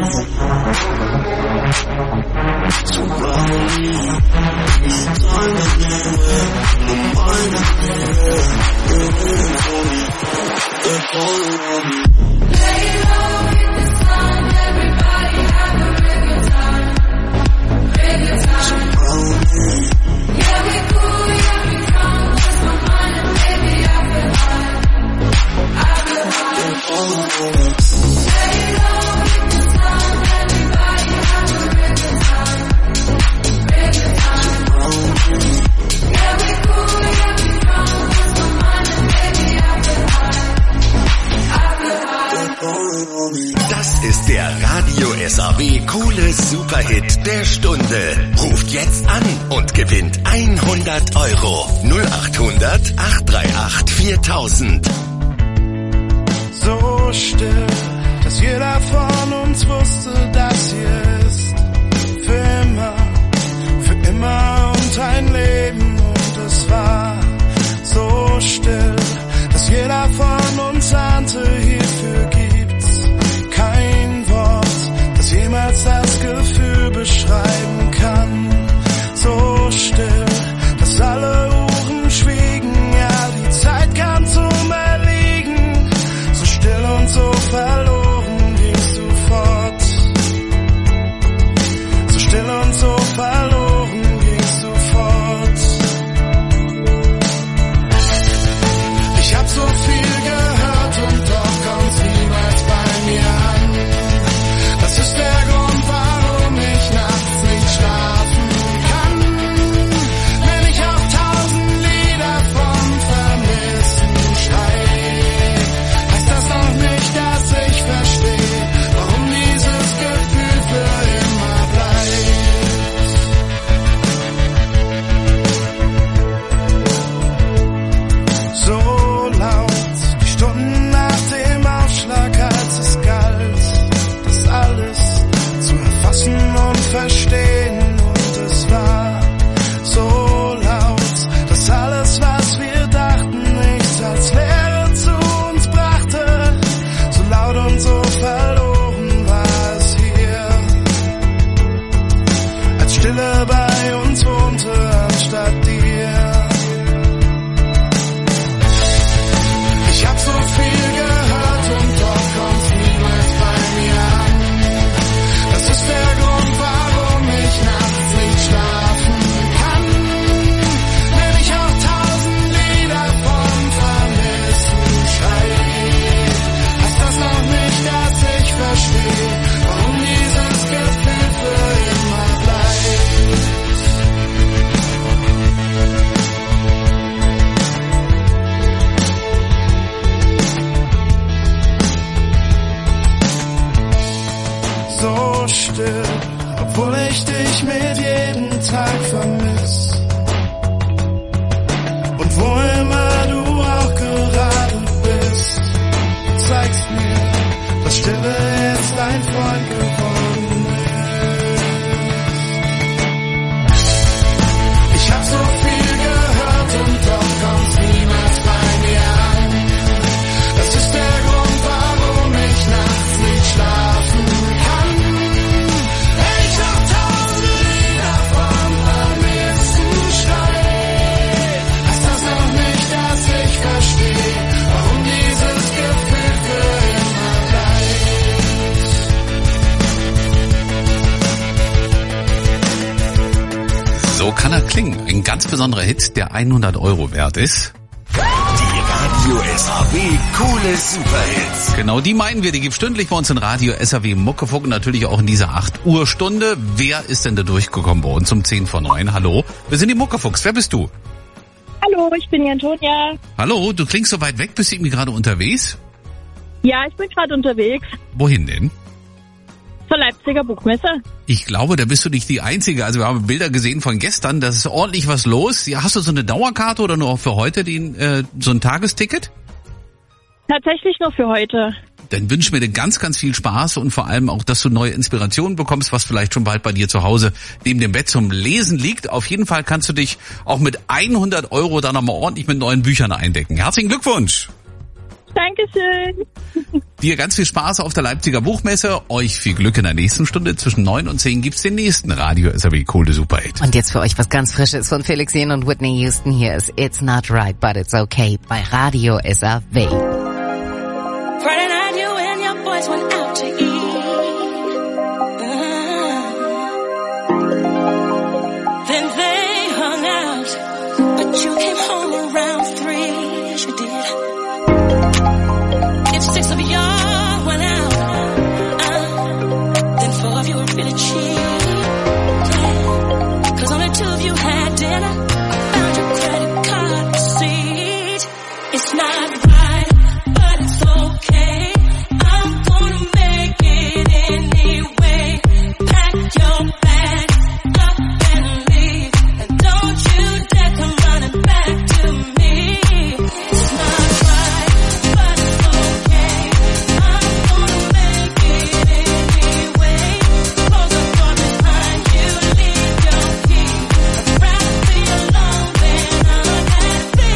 Surround me. Anytime, anywhere, my mind in the air. They're waiting for me. They're calling on me. Lay low, hit the sun, everybody have a real good time. Real good time. Surround me. Yeah, we cool, yeah, we drunk, lost my mind and baby I feel high. I feel high. They're calling on me. Lay low, hit the sun, everybody have a real good time. Real good time. Surround me. Yeah, we cool, yeah, we drunk, lost my mind and baby I feel high. I feel high. They're calling on me. Das ist der Radio SAW Coole Superhit der Stunde. Ruft jetzt an und gewinnt 100 €. 0800 838 4000. So still, dass jeder von uns wusste, dass hier ist für immer und ein Leben. Und es war so still, dass jeder von uns ahnte, hierfür gibt's kein Wort, das jemals das Gefühl beschreiben kann. So still, dass alle Uhren schwiegen, ja, die Zeit kam zum Erliegen. So still und so verloren gingst du fort. So still und so verloren gingst du fort. Klingen. Ein ganz besonderer Hit, der 100 € wert ist. Die Radio SAW coole Superhits. Genau, die meinen wir, die gibt stündlich bei uns in Radio SAW Muckefunk und natürlich auch in dieser 8 Uhr Stunde. Wer ist denn da durchgekommen bei uns um 10 vor 9? Hallo, wir sind die Muckefuchs. Wer bist du? Hallo, ich bin die Antonia. Hallo, du klingst so weit weg, bist du irgendwie gerade unterwegs? Ja, ich bin gerade unterwegs Wohin denn? zur Leipziger Buchmesse. Ich glaube, da bist du nicht die Einzige. Also wir haben Bilder gesehen von gestern, da ist ordentlich was los. Ja, hast du so eine Dauerkarte oder nur für heute so ein Tagesticket? Tatsächlich nur für heute. Dann wünsch mir dir ganz, ganz viel Spaß und vor allem auch, dass du neue Inspirationen bekommst, was vielleicht schon bald bei dir zu Hause neben dem Bett zum Lesen liegt. Auf jeden Fall kannst du dich auch mit 100 € da nochmal ordentlich mit neuen Büchern eindecken. Herzlichen Glückwunsch! Dankeschön. Dir ganz viel Spaß auf der Leipziger Buchmesse. Euch viel Glück in der nächsten Stunde. Zwischen 9 und 10 gibt's den nächsten Radio SAW Kohle Superhit. Und jetzt für euch was ganz Frisches von Felix Jähn und Whitney Houston. Hier ist It's Not Right, But It's Okay bei Radio SAW. Friday night, you and your boys went out to eat. Then they hung out, but you came home around 3. Yes, you did. If 6 of y'all went out, then 4 of you were really cheap. 'Cause only 2 of you had dinner. I found your credit card receipt. It's not right, but it's okay. I'm gonna make it anyway. Pack your bags up and leave, and don't you dare come running back to me. It's not right, but it's okay. I'm gonna make it anyway. Close the door behind you, leave your key. I'd rather be alone than unhappy.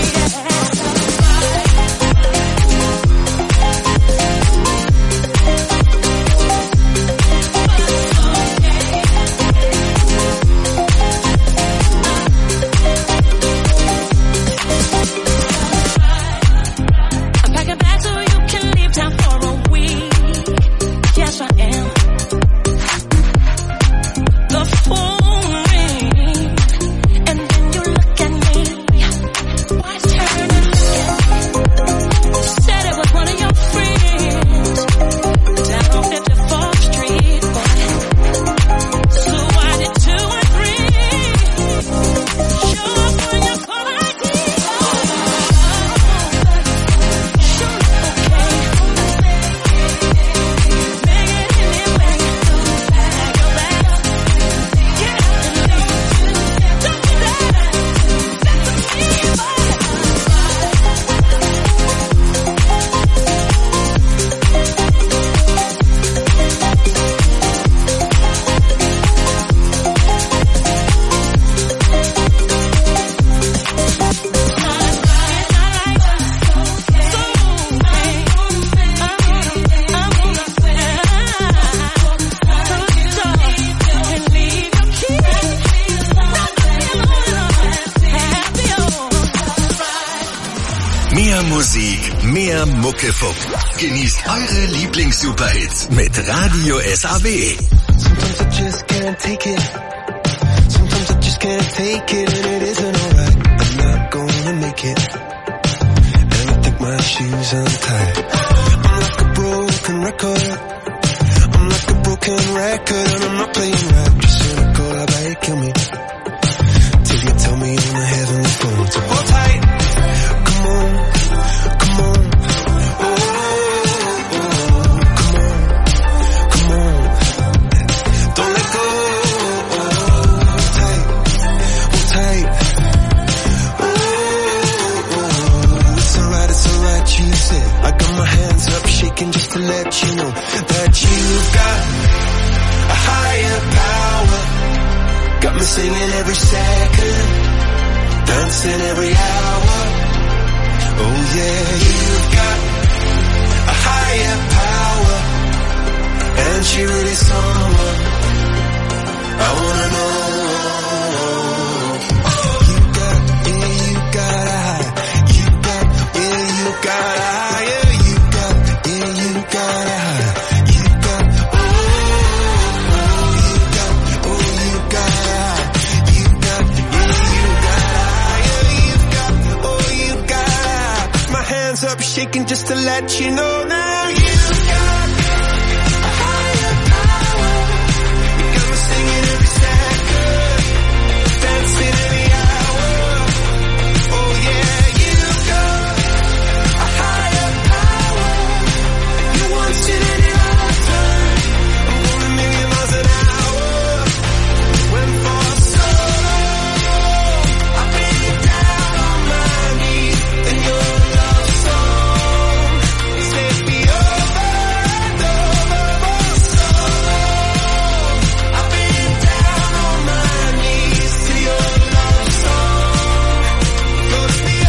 I'm packing bags so you can leave town for a week. Yes, I am. The phone rings, and then you look at me. Why turn and look at me? You said it was one of your friends down on 54th Street, boy. So why did 2 or 3 show up on your call ID? Mehr Musik, mehr Muckefuck. Genießt eure Lieblings-Superhits mit Radio SAW. Sometimes I just can't take it. Sometimes I just can't take it, and it isn't alright. I'm not gonna make it, and I think my shoes untied. I'm like a broken record. I'm like a broken record, and I'm not playing right. Just cynical, I bet it kill me till you tell me on the heavenly phone to hold tight. Come on, come on. Oh, come on. Don't let go. Hold tight, hold tight. It's alright, you said. I got my hands up shaking just to let you know that you've got a higher power. Got me singing every second, dancing every hour. Oh yeah, you've got a higher power, and she really someone I wanna know. You got a high. You got a higher. You got a high. You got a high. You got up shaking just to let you know now you got a higher power. You got me singing every second, dancing every hour. Oh yeah, you got a higher power. You want it any lifetime. I'm going a million miles an hour. When for so long I've been down on my knees in your love song. Set me over and over for so long. I've been down on my knees to your love song. Push me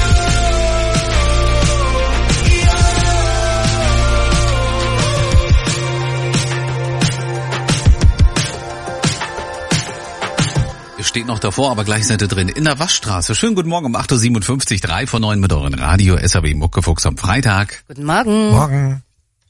Steht noch davor, aber gleich seid ihr drin. In der Waschstraße. Schönen guten Morgen um 8.57 Uhr, 3 vor 9 mit euren Radio SAW Muckefuchs am Freitag. Guten Morgen. Morgen.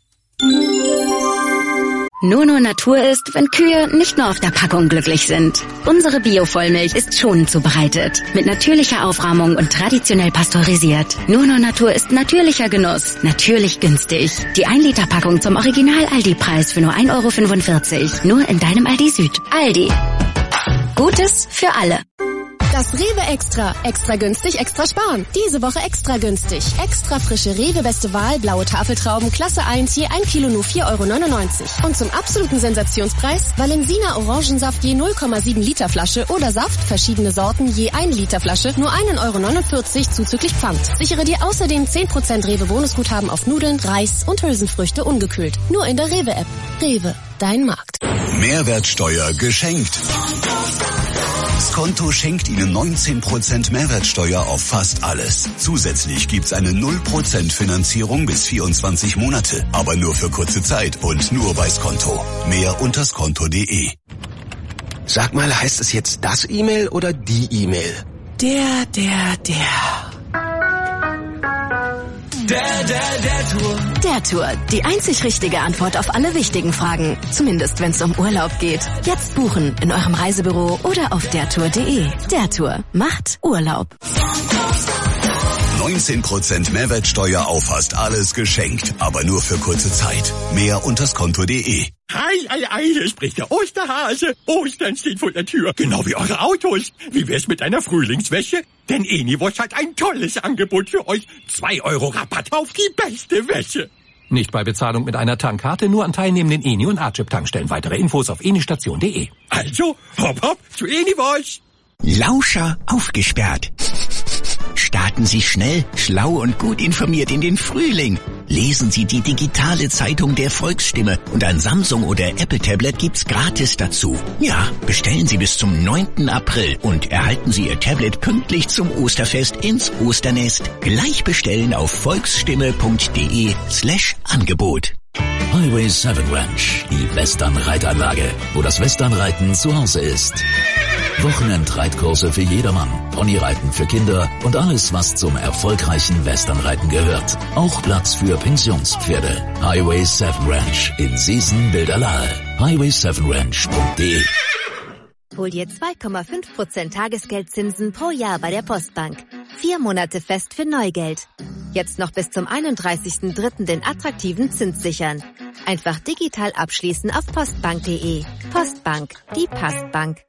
Nur Natur ist, wenn Kühe nicht nur auf der Packung glücklich sind. Unsere Bio-Vollmilch ist schonend zubereitet, mit natürlicher Aufrahmung und traditionell pasteurisiert. Nur Natur ist natürlicher Genuss, natürlich günstig. Die 1-Liter-Packung zum Original-Aldi-Preis für nur 1,45 €. Nur in deinem Aldi Süd. Aldi. Gutes für alle. Das Rewe Extra. Extra günstig, extra sparen. Diese Woche extra günstig. Extra frische Rewe Beste Wahl, blaue Tafeltrauben, Klasse 1, je 1 Kilo nur 4,99 €. Und zum absoluten Sensationspreis Valensina Orangensaft je 0,7 Liter Flasche oder Saft, verschiedene Sorten je 1 Liter Flasche, nur 1,49 € zuzüglich Pfand. Sichere dir außerdem 10% Rewe Bonusguthaben auf Nudeln, Reis und Hülsenfrüchte ungekühlt. Nur in der Rewe App. Rewe, dein Markt. Mehrwertsteuer geschenkt. Skonto schenkt Ihnen 19% Mehrwertsteuer auf fast alles. Zusätzlich gibt's eine 0% Finanzierung bis 24 Monate. Aber nur für kurze Zeit und nur bei Skonto. Mehr unter skonto.de. Sag mal, heißt es jetzt das E-Mail oder die E-Mail? Der Tour. Der Tour. Die einzig richtige Antwort auf alle wichtigen Fragen. Zumindest wenn es um Urlaub geht. Jetzt buchen in eurem Reisebüro oder auf dertour.de. Der Tour macht Urlaub. 19% Mehrwertsteuer auf fast alles geschenkt. Aber nur für kurze Zeit. Mehr unter skonto.de. Ei, hier spricht der Osterhase. Ostern steht vor der Tür, genau wie eure Autos. Wie wär's mit einer Frühlingswäsche? Denn Eniwosch hat ein tolles Angebot für euch. 2 € Rabatt auf die beste Wäsche. Nicht bei Bezahlung mit einer Tankkarte, nur an teilnehmenden Eni- und Archip-Tankstellen. Weitere Infos auf enistation.de. Also, hopp, zu Eniwosch. Lauscher aufgesperrt. Starten Sie schnell, schlau und gut informiert in den Frühling. Lesen Sie die digitale Zeitung der Volksstimme und ein Samsung- oder Apple-Tablet gibt's gratis dazu. Ja, bestellen Sie bis zum 9. April und erhalten Sie Ihr Tablet pünktlich zum Osterfest ins Osternest. Gleich bestellen auf volksstimme.de/Angebot. Highway 7 Ranch, die Western-Reitanlage, wo das Westernreiten zu Hause ist. Wochenendreitkurse für jedermann, Ponyreiten für Kinder und alles, was zum erfolgreichen Westernreiten gehört. Auch Platz für Pensionspferde. Highway 7 Ranch in Seesen-Bilderlahe. highway7ranch.de. Hol dir 2,5% Tagesgeldzinsen pro Jahr bei der Postbank. 4 Monate fest für Neugeld. Jetzt noch bis zum 31.03. den attraktiven Zins sichern. Einfach digital abschließen auf postbank.de. Postbank, die Postbank.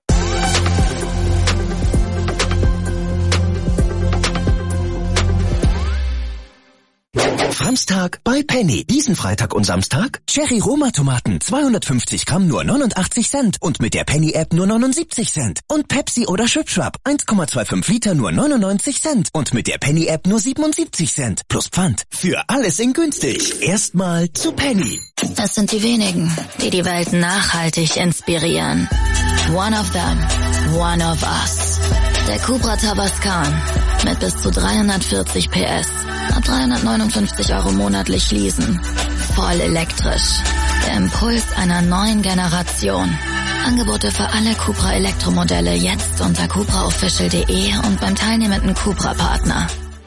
Samstag bei Penny. Diesen Freitag und Samstag Cherry Roma Tomaten 250 Gramm nur 89 Cent und mit der Penny App nur 79 Cent. Und Pepsi oder Schwipschwap 1,25 Liter nur 99 Cent und mit der Penny App nur 77 Cent. Plus Pfand. Für alles in günstig. Erstmal zu Penny. Das sind die wenigen, die die Welt nachhaltig inspirieren. One of them, one of us. Der Cupra Tabascan mit bis zu 340 PS. Ab 359 € monatlich leasen. Voll elektrisch. Der Impuls einer neuen Generation. Angebote für alle Cupra Elektromodelle jetzt unter cupraofficial.de und beim teilnehmenden Cupra-Partner.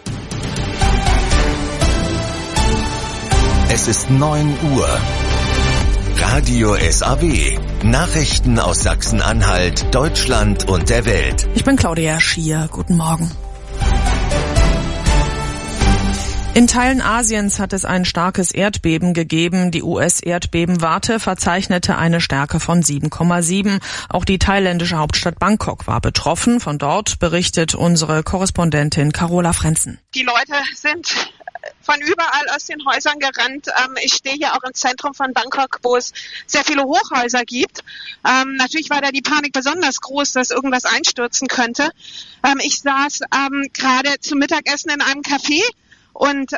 Es ist 9 Uhr. Radio SAW. Nachrichten aus Sachsen-Anhalt, Deutschland und der Welt. Ich bin Claudia Schier. Guten Morgen. In Teilen Asiens hat es ein starkes Erdbeben gegeben. Die US-Erdbebenwarte verzeichnete eine Stärke von 7,7. Auch die thailändische Hauptstadt Bangkok war betroffen. Von dort berichtet unsere Korrespondentin Carola Frenzen. Die Leute sind von überall aus den Häusern gerannt. Ich stehe hier auch im Zentrum von Bangkok, wo es sehr viele Hochhäuser gibt. Natürlich war da die Panik besonders groß, dass irgendwas einstürzen könnte. Ich saß gerade zum Mittagessen in einem Café. Und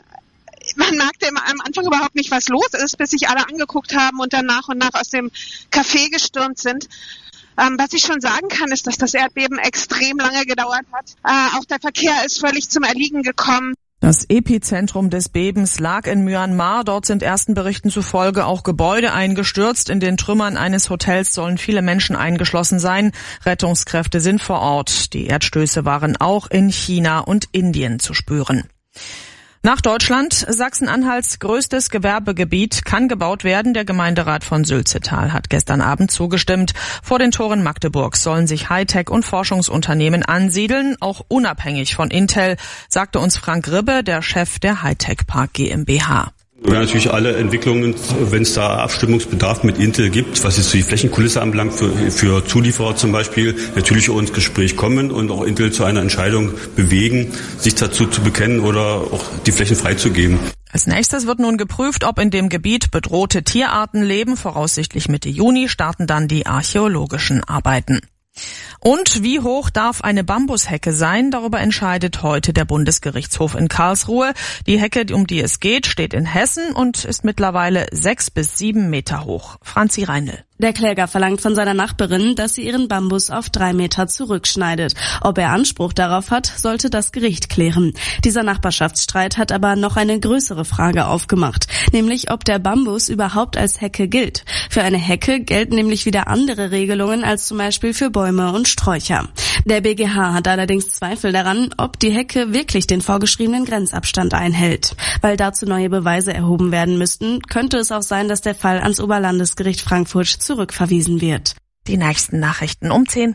man merkte am Anfang überhaupt nicht, was los ist, bis sich alle angeguckt haben und dann nach und nach aus dem Café gestürmt sind. Was ich schon sagen kann, ist, dass das Erdbeben extrem lange gedauert hat. Auch der Verkehr ist völlig zum Erliegen gekommen. Das Epizentrum des Bebens lag in Myanmar. Dort sind ersten Berichten zufolge auch Gebäude eingestürzt. In den Trümmern eines Hotels sollen viele Menschen eingeschlossen sein. Rettungskräfte sind vor Ort. Die Erdstöße waren auch in China und Indien zu spüren. Nach Deutschland, Sachsen-Anhalts größtes Gewerbegebiet kann gebaut werden. Der Gemeinderat von Sülzetal hat gestern Abend zugestimmt. Vor den Toren Magdeburgs sollen sich Hightech- und Forschungsunternehmen ansiedeln, auch unabhängig von Intel, sagte uns Frank Ribbe, der Chef der Hightech Park GmbH. Wir werden natürlich alle Entwicklungen, wenn es da Abstimmungsbedarf mit Intel gibt, was jetzt die Flächenkulisse anbelangt, für Zulieferer zum Beispiel, natürlich ins Gespräch kommen und auch Intel zu einer Entscheidung bewegen, sich dazu zu bekennen oder auch die Flächen freizugeben. Als nächstes wird nun geprüft, ob in dem Gebiet bedrohte Tierarten leben. Voraussichtlich Mitte Juni starten dann die archäologischen Arbeiten. Und wie hoch darf eine Bambushecke sein? Darüber entscheidet heute der Bundesgerichtshof in Karlsruhe. Die Hecke, um die es geht, steht in Hessen und ist mittlerweile 6 bis 7 Meter hoch. Franzi Reinl. Der Kläger verlangt von seiner Nachbarin, dass sie ihren Bambus auf 3 Meter zurückschneidet. Ob er Anspruch darauf hat, sollte das Gericht klären. Dieser Nachbarschaftsstreit hat aber noch eine größere Frage aufgemacht, nämlich ob der Bambus überhaupt als Hecke gilt. Für eine Hecke gelten nämlich wieder andere Regelungen als zum Beispiel für Bäume und Sträucher. Der BGH hat allerdings Zweifel daran, ob die Hecke wirklich den vorgeschriebenen Grenzabstand einhält. Weil dazu neue Beweise erhoben werden müssten, könnte es auch sein, dass der Fall ans Oberlandesgericht Frankfurt zurückverwiesen wird. Die nächsten Nachrichten um 10.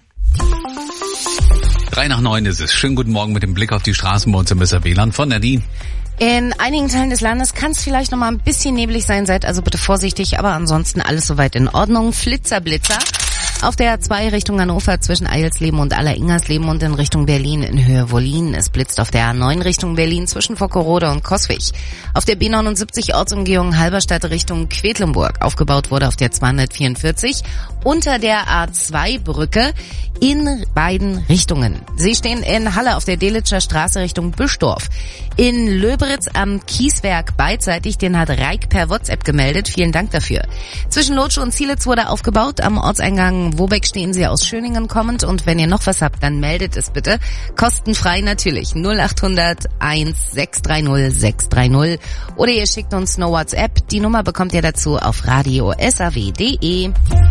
8:03 ist es. Schönen guten Morgen mit dem Blick auf die Straßen bei uns im WLAN von Nadine. In einigen Teilen des Landes kann es vielleicht noch mal ein bisschen neblig sein, seid also bitte vorsichtig, aber ansonsten alles soweit in Ordnung. Flitzer, Blitzer. Auf der A2 Richtung Hannover zwischen Eilsleben und Alleringersleben und in Richtung Berlin in Höhe Wollin. Es blitzt auf der A9 Richtung Berlin zwischen Vockerode und Coswig. Auf der B79 Ortsumgehung Halberstadt Richtung Quedlinburg. Aufgebaut wurde auf der 244 unter der A2-Brücke in beiden Richtungen. Sie stehen in Halle auf der Delitscher Straße Richtung Büschdorf. In Löberitz am Kieswerk beidseitig, den hat Reik per WhatsApp gemeldet. Vielen Dank dafür. Zwischen Lotsch und Zielitz wurde aufgebaut. Am Ortseingang Wobeck stehen Sie aus Schöningen kommend. Und wenn ihr noch was habt, dann meldet es bitte. Kostenfrei natürlich. 0800 1630 630. Oder ihr schickt uns eine WhatsApp. Die Nummer bekommt ihr dazu auf radio.saw.de.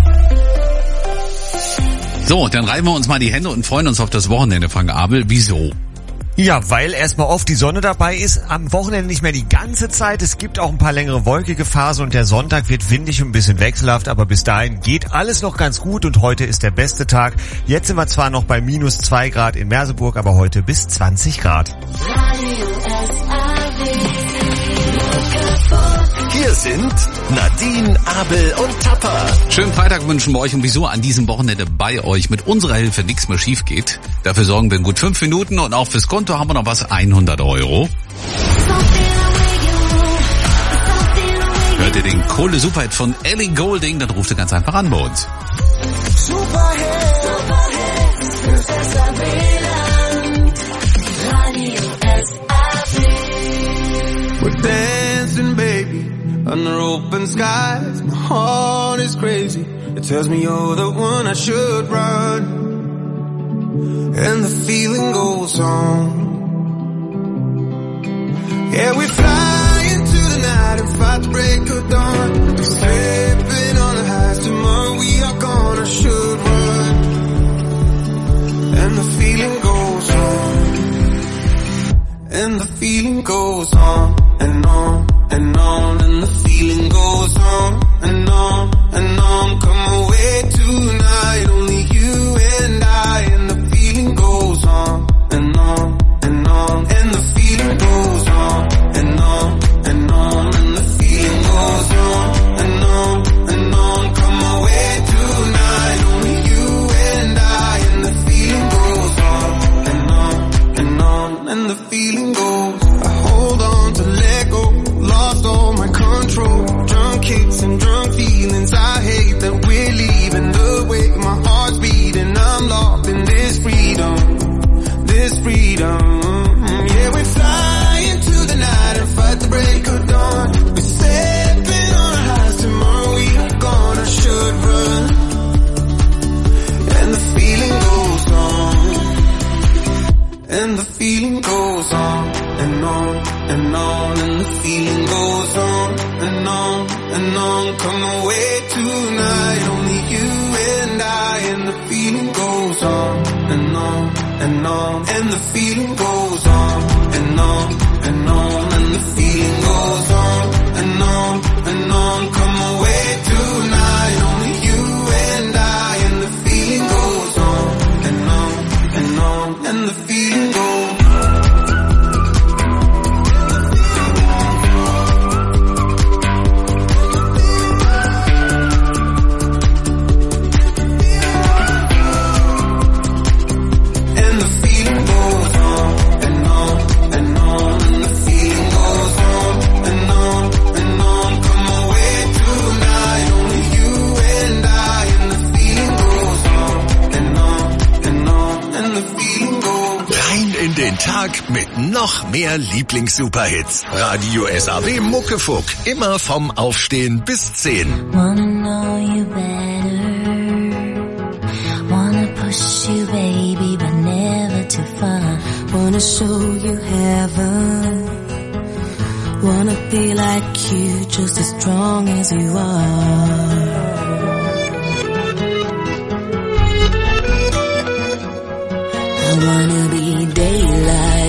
So, dann reiben wir uns mal die Hände und freuen uns auf das Wochenende, Frank Abel. Wieso? Ja, weil erstmal oft die Sonne dabei ist, am Wochenende nicht mehr die ganze Zeit. Es gibt auch ein paar längere wolkige Phasen und der Sonntag wird windig und ein bisschen wechselhaft, aber bis dahin geht alles noch ganz gut und heute ist der beste Tag. Jetzt sind wir zwar noch bei minus 2 Grad in Merseburg, aber heute bis 20 Grad. Hier sind Nadine, Abel und Tapper. Schönen Freitag wünschen wir euch und wieso an diesem Wochenende bei euch mit unserer Hilfe nichts mehr schief geht. Dafür sorgen wir in gut 5 Minuten und auch fürs Konto haben wir noch was, 100 €. Hört ihr den Kohle-Superhit von Ellie Goulding, dann ruft ihr ganz einfach an bei uns. We're dancing, baby, under open skies. My heart is crazy. It tells me you're the one I should run. And the feeling goes on. Yeah, we fly into the night and fight the break of dawn. Slipping on the highs, tomorrow we are gone. I should run. And the feeling goes on. And the feeling goes on and on and on. And the feeling goes on and on and on. Come away tonight, only you and I. And the feeling goes on and on and on. And the feeling goes on. the feeling goes on and on and on. Come away tonight, only you and I, and the feeling goes on and on and on, and the feeling goes on and on and on, and the feeling goes on and on and on. Come away tonight, only you and I, and the feeling goes on and on and on, and the feeling goes on. Tag mit noch mehr Lieblings-Superhits. Radio SAW Muckefuck. Immer vom Aufstehen bis 10. Wanna know you better. Wanna push you, baby, but never too far. Wanna show you heaven. Wanna be like you, just as strong as you are. I wanna be daylight.